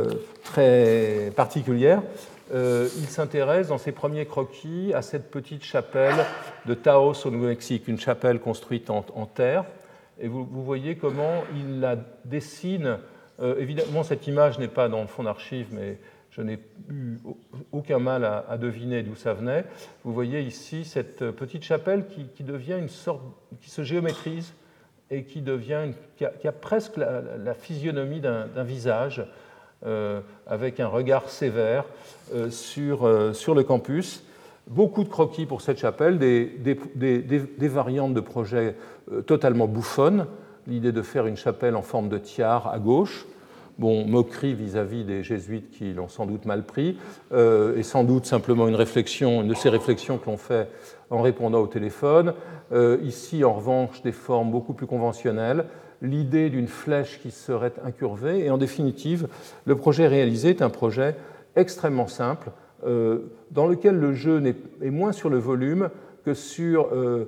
[SPEAKER 1] très particulière. Euh, il s'intéresse dans ses premiers croquis à cette petite chapelle de Taos au Nouveau-Mexique, une chapelle construite en, en terre. Et vous, vous voyez comment il la dessine. Euh, évidemment, cette image n'est pas dans le fond d'archives, mais je n'ai eu aucun mal à, à deviner d'où ça venait. Vous voyez ici cette petite chapelle qui, qui devient une sorte, qui se géométrise et qui, devient une, qui, a, qui a presque la, la physionomie d'un visage, euh, avec un regard sévère euh, sur, euh, sur le campus. Beaucoup de croquis pour cette chapelle, des, des, des, des variantes de projets euh, totalement bouffonnes, l'idée de faire une chapelle en forme de tiare à gauche, bon, moquerie vis-à-vis des jésuites qui l'ont sans doute mal pris, euh, et sans doute simplement une réflexion, une de ces réflexions que l'on fait en répondant au téléphone. Euh, ici, en revanche, des formes beaucoup plus conventionnelles, l'idée d'une flèche qui serait incurvée, et en définitive, le projet réalisé est un projet extrêmement simple, euh, dans lequel le jeu est moins sur le volume que sur euh,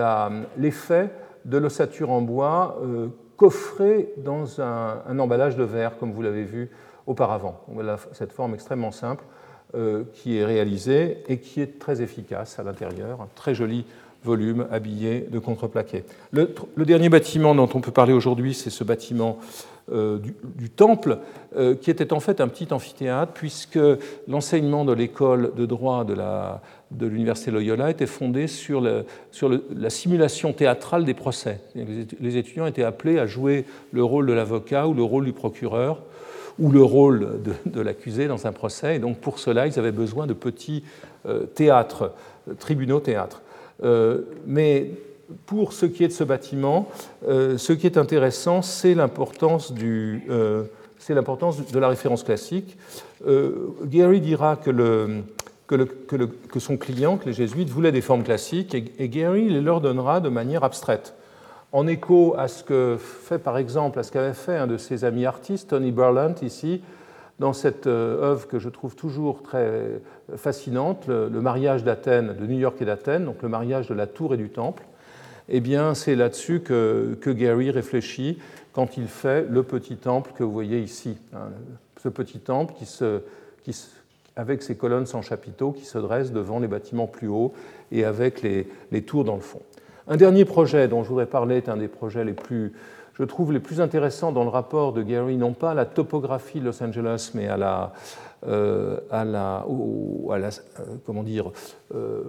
[SPEAKER 1] l'effet de l'ossature en bois euh, coffré dans un, un emballage de verre, comme vous l'avez vu auparavant. Voilà cette forme extrêmement simple euh, qui est réalisée et qui est très efficace à l'intérieur, un très joli volume habillé de contreplaqué. Le, le dernier bâtiment dont on peut parler aujourd'hui, c'est ce bâtiment euh, du, du temple, euh, qui était en fait un petit amphithéâtre, puisque l'enseignement de l'école de droit de la de l'Université Loyola était fondé sur, le, sur le, la simulation théâtrale des procès. Les étudiants étaient appelés à jouer le rôle de l'avocat ou le rôle du procureur ou le rôle de, de l'accusé dans un procès. Et donc pour cela, ils avaient besoin de petits euh, théâtres, tribunaux théâtres. Euh, mais pour ce qui est de ce bâtiment, euh, ce qui est intéressant, c'est l'importance du... Euh, c'est l'importance de la référence classique. Euh, Gehry dira que le... Que, le, que, le, que son client, que les jésuites, voulaient des formes classiques, et, et Gehry les leur donnera de manière abstraite. En écho à ce que fait, par exemple, à ce qu'avait fait un de ses amis artistes, Tony Burlant, ici, dans cette œuvre que je trouve toujours très fascinante, le, le mariage d'Athènes, de New York et d'Athènes, donc le mariage de la tour et du temple, eh bien, c'est là-dessus que, que Gehry réfléchit quand il fait le petit temple que vous voyez ici. Hein, ce petit temple qui se... Qui se avec ces colonnes sans chapiteaux qui se dressent devant les bâtiments plus hauts et avec les, les tours dans le fond. Un dernier projet dont je voudrais parler est un des projets les plus, je trouve, les plus intéressants dans le rapport de Gehry, non pas à la topographie de Los Angeles, mais à la, euh, à la, au, à la euh, comment dire, euh,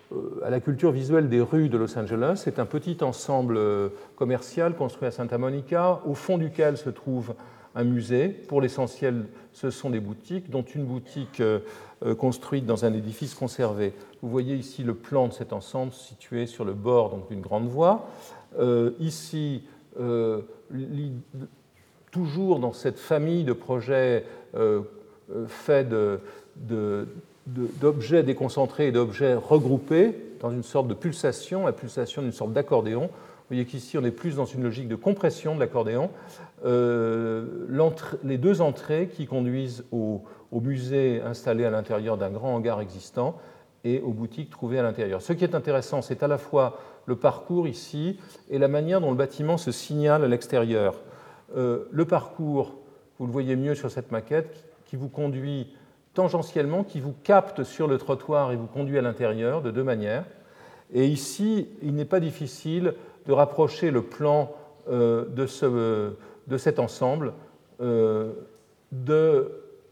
[SPEAKER 1] à la culture visuelle des rues de Los Angeles. C'est un petit ensemble commercial construit à Santa Monica, au fond duquel se trouve un musée. Pour l'essentiel, ce sont des boutiques, dont une boutique euh, construite dans un édifice conservé. Vous voyez ici le plan de cet ensemble situé sur le bord d'une grande voie. Euh, ici, euh, toujours dans cette famille de projets euh, faits de, de, de, d'objets déconcentrés et d'objets regroupés dans une sorte de pulsation, la pulsation d'une sorte d'accordéon. Vous voyez qu'ici, on est plus dans une logique de compression de l'accordéon. Euh, les deux entrées qui conduisent au, au musée installé à l'intérieur d'un grand hangar existant et aux boutiques trouvées à l'intérieur. Ce qui est intéressant, c'est à la fois le parcours ici et la manière dont le bâtiment se signale à l'extérieur. Euh, le parcours, vous le voyez mieux sur cette maquette, qui vous conduit tangentiellement, qui vous capte sur le trottoir et vous conduit à l'intérieur de deux manières. Et ici, il n'est pas difficile de rapprocher le plan euh, de, ce, de cet ensemble euh, de,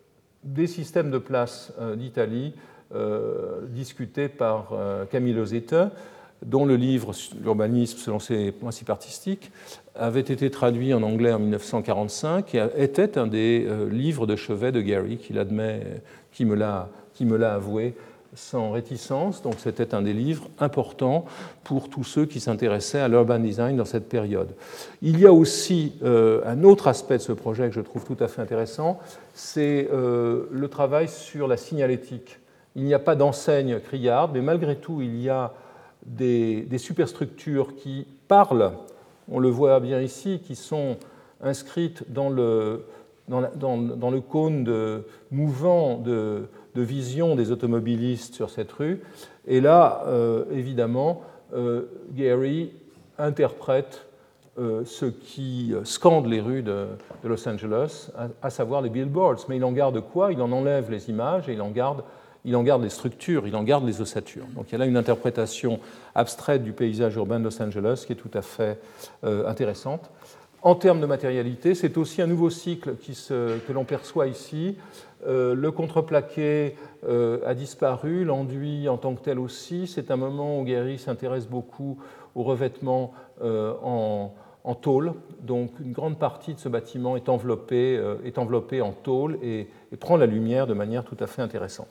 [SPEAKER 1] des systèmes de place euh, d'Italie euh, discutés par euh, Camillo Zeta, dont le livre L'urbanisme selon ses principes artistiques avait été traduit en anglais en mille neuf cent quarante-cinq et était un des euh, livres de chevet de Gehry, qu'il admet, qui me l'a, qui me l'a avoué sans réticence. Donc c'était un des livres importants pour tous ceux qui s'intéressaient à l'urban design dans cette période. Il y a aussi euh, un autre aspect de ce projet que je trouve tout à fait intéressant, c'est euh, le travail sur la signalétique. Il n'y a pas d'enseigne criarde, mais malgré tout, il y a des, des superstructures qui parlent, on le voit bien ici, qui sont inscrites dans le, dans la, dans, dans le cône de, mouvant de, de vision des automobilistes sur cette rue. Et là, euh, évidemment, euh, Gehry interprète euh, ce qui scande les rues de, de Los Angeles, à, à savoir les billboards. Mais il en garde quoi? Il en enlève les images et il en garde il en garde les structures, il en garde les ossatures. Donc il y a là une interprétation abstraite du paysage urbain de Los Angeles qui est tout à fait euh, intéressante. En termes de matérialité, c'est aussi un nouveau cycle qui se, que l'on perçoit ici. Euh, le contreplaqué euh, a disparu, l'enduit en tant que tel aussi. C'est un moment où Gehry s'intéresse beaucoup au revêtement euh, en, en tôle. Donc une grande partie de ce bâtiment est enveloppée, euh, est enveloppée en tôle et, et prend la lumière de manière tout à fait intéressante.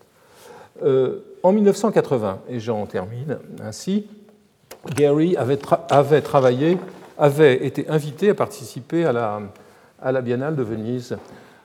[SPEAKER 1] Euh, en mille neuf cent quatre-vingts, et j'en termine ainsi, Gehry avait, tra- avait travaillé, avait été invité à participer à la, à la Biennale de Venise,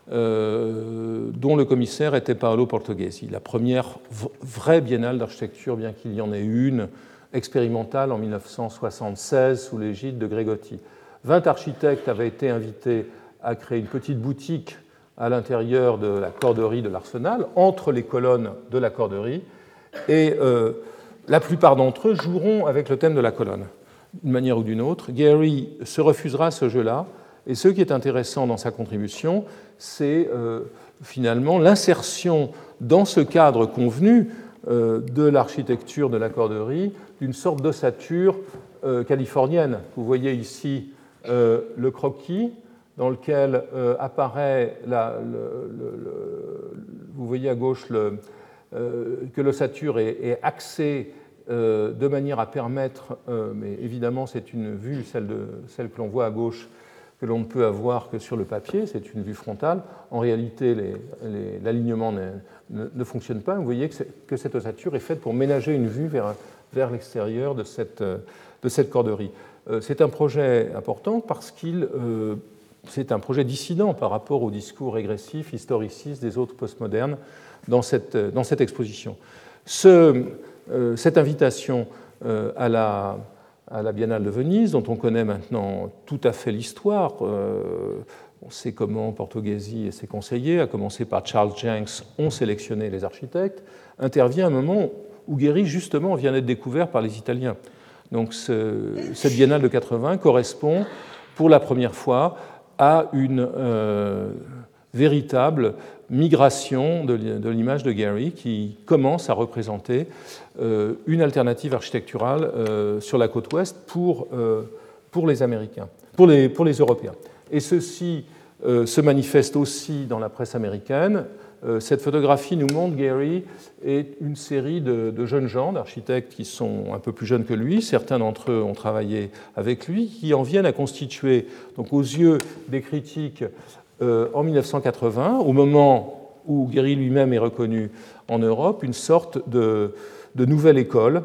[SPEAKER 1] euh, dont le commissaire était Paolo Portoghesi, la première v- vraie biennale d'architecture, bien qu'il y en ait eu une expérimentale en mille neuf cent soixante-seize sous l'égide de Grégotti. vingt architectes avaient été invités à créer une petite boutique à l'intérieur de la corderie de l'Arsenal, entre les colonnes de la corderie, et euh, la plupart d'entre eux joueront avec le thème de la colonne, d'une manière ou d'une autre. Gehry se refusera à ce jeu-là, et ce qui est intéressant dans sa contribution, c'est euh, finalement l'insertion dans ce cadre convenu euh, de l'architecture de la corderie d'une sorte d'ossature euh, californienne. Vous voyez ici euh, le croquis, dans lequel euh, apparaît, la, le, le, le, vous voyez à gauche le, euh, que l'ossature est, est axée euh, de manière à permettre, euh, mais évidemment c'est une vue, celle, de, celle que l'on voit à gauche, que l'on ne peut avoir que sur le papier, c'est une vue frontale. En réalité, les, les, l'alignement ne, ne, ne fonctionne pas. Vous voyez que, que cette ossature est faite pour ménager une vue vers, vers l'extérieur de cette, de cette corderie. Euh, c'est un projet important parce qu'il... Euh, C'est un projet dissident par rapport au discours régressif, historiciste des autres postmodernes dans cette, dans cette exposition. Ce, euh, cette invitation euh, à, la, à la Biennale de Venise, dont on connaît maintenant tout à fait l'histoire, euh, on sait comment Portoghesi et ses conseillers, à commencer par Charles Jenks, ont sélectionné les architectes, intervient à un moment où Gehry, justement, vient d'être découvert par les Italiens. Donc ce, cette Biennale de quatre-vingts correspond pour la première fois à une euh, véritable migration de, de l'image de Gehry qui commence à représenter euh, une alternative architecturale euh, sur la côte ouest pour, euh, pour les Américains, pour les, pour les Européens. Et ceci euh, se manifeste aussi dans la presse américaine. Euh, cette photographie nous montre Gehry et une série de, de jeunes gens, d'architectes qui sont un peu plus jeunes que lui, certains d'entre eux ont travaillé avec lui, qui en viennent à constituer, donc aux yeux des critiques, euh, en mille neuf cent quatre-vingts, au moment où Gehry lui-même est reconnu en Europe, une sorte de, de nouvelle école.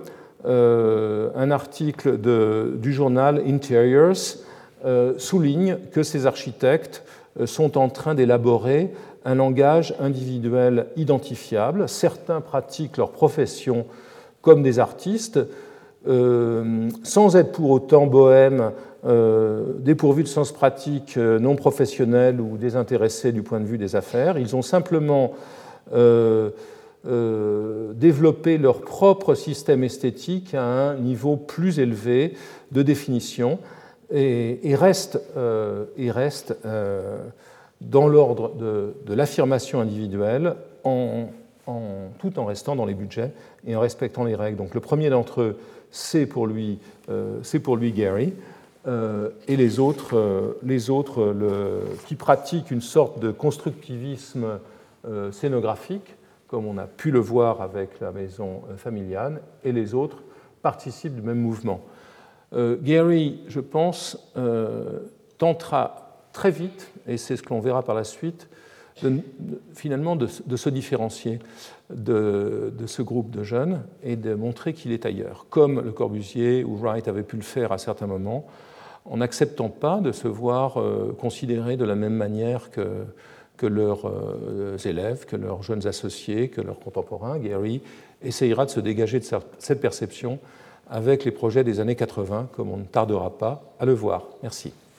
[SPEAKER 1] Euh, un article de, du journal Interiors euh, souligne que ces architectes sont en train d'élaborer un langage individuel identifiable. Certains pratiquent leur profession comme des artistes, euh, sans être pour autant bohèmes, euh, dépourvus de sens pratique, euh, non professionnels ou désintéressés du point de vue des affaires. Ils ont simplement euh, euh, développer leur propre système esthétique à un niveau plus élevé de définition et, et restent, euh, et restent euh, dans l'ordre de, de l'affirmation individuelle en, en, tout en restant dans les budgets et en respectant les règles. Donc le premier d'entre eux, c'est pour lui, euh, c'est pour lui Gehry. Euh, et les autres, euh, les autres le, qui pratiquent une sorte de constructivisme euh, scénographique, comme on a pu le voir avec la maison familiale, et les autres participent du même mouvement. Euh, Gehry, je pense, euh, tentera très vite, et c'est ce que l'on verra par la suite, de, de, finalement de, de se différencier de, de ce groupe de jeunes et de montrer qu'il est ailleurs, comme Le Corbusier ou Wright avaient pu le faire à certains moments, en n'acceptant pas de se voir euh, considérés de la même manière que, que leurs euh, élèves, que leurs jeunes associés, que leurs contemporains. Gehry essayera de se dégager de cette perception avec les projets des années quatre-vingts, comme on ne tardera pas à le voir. Merci.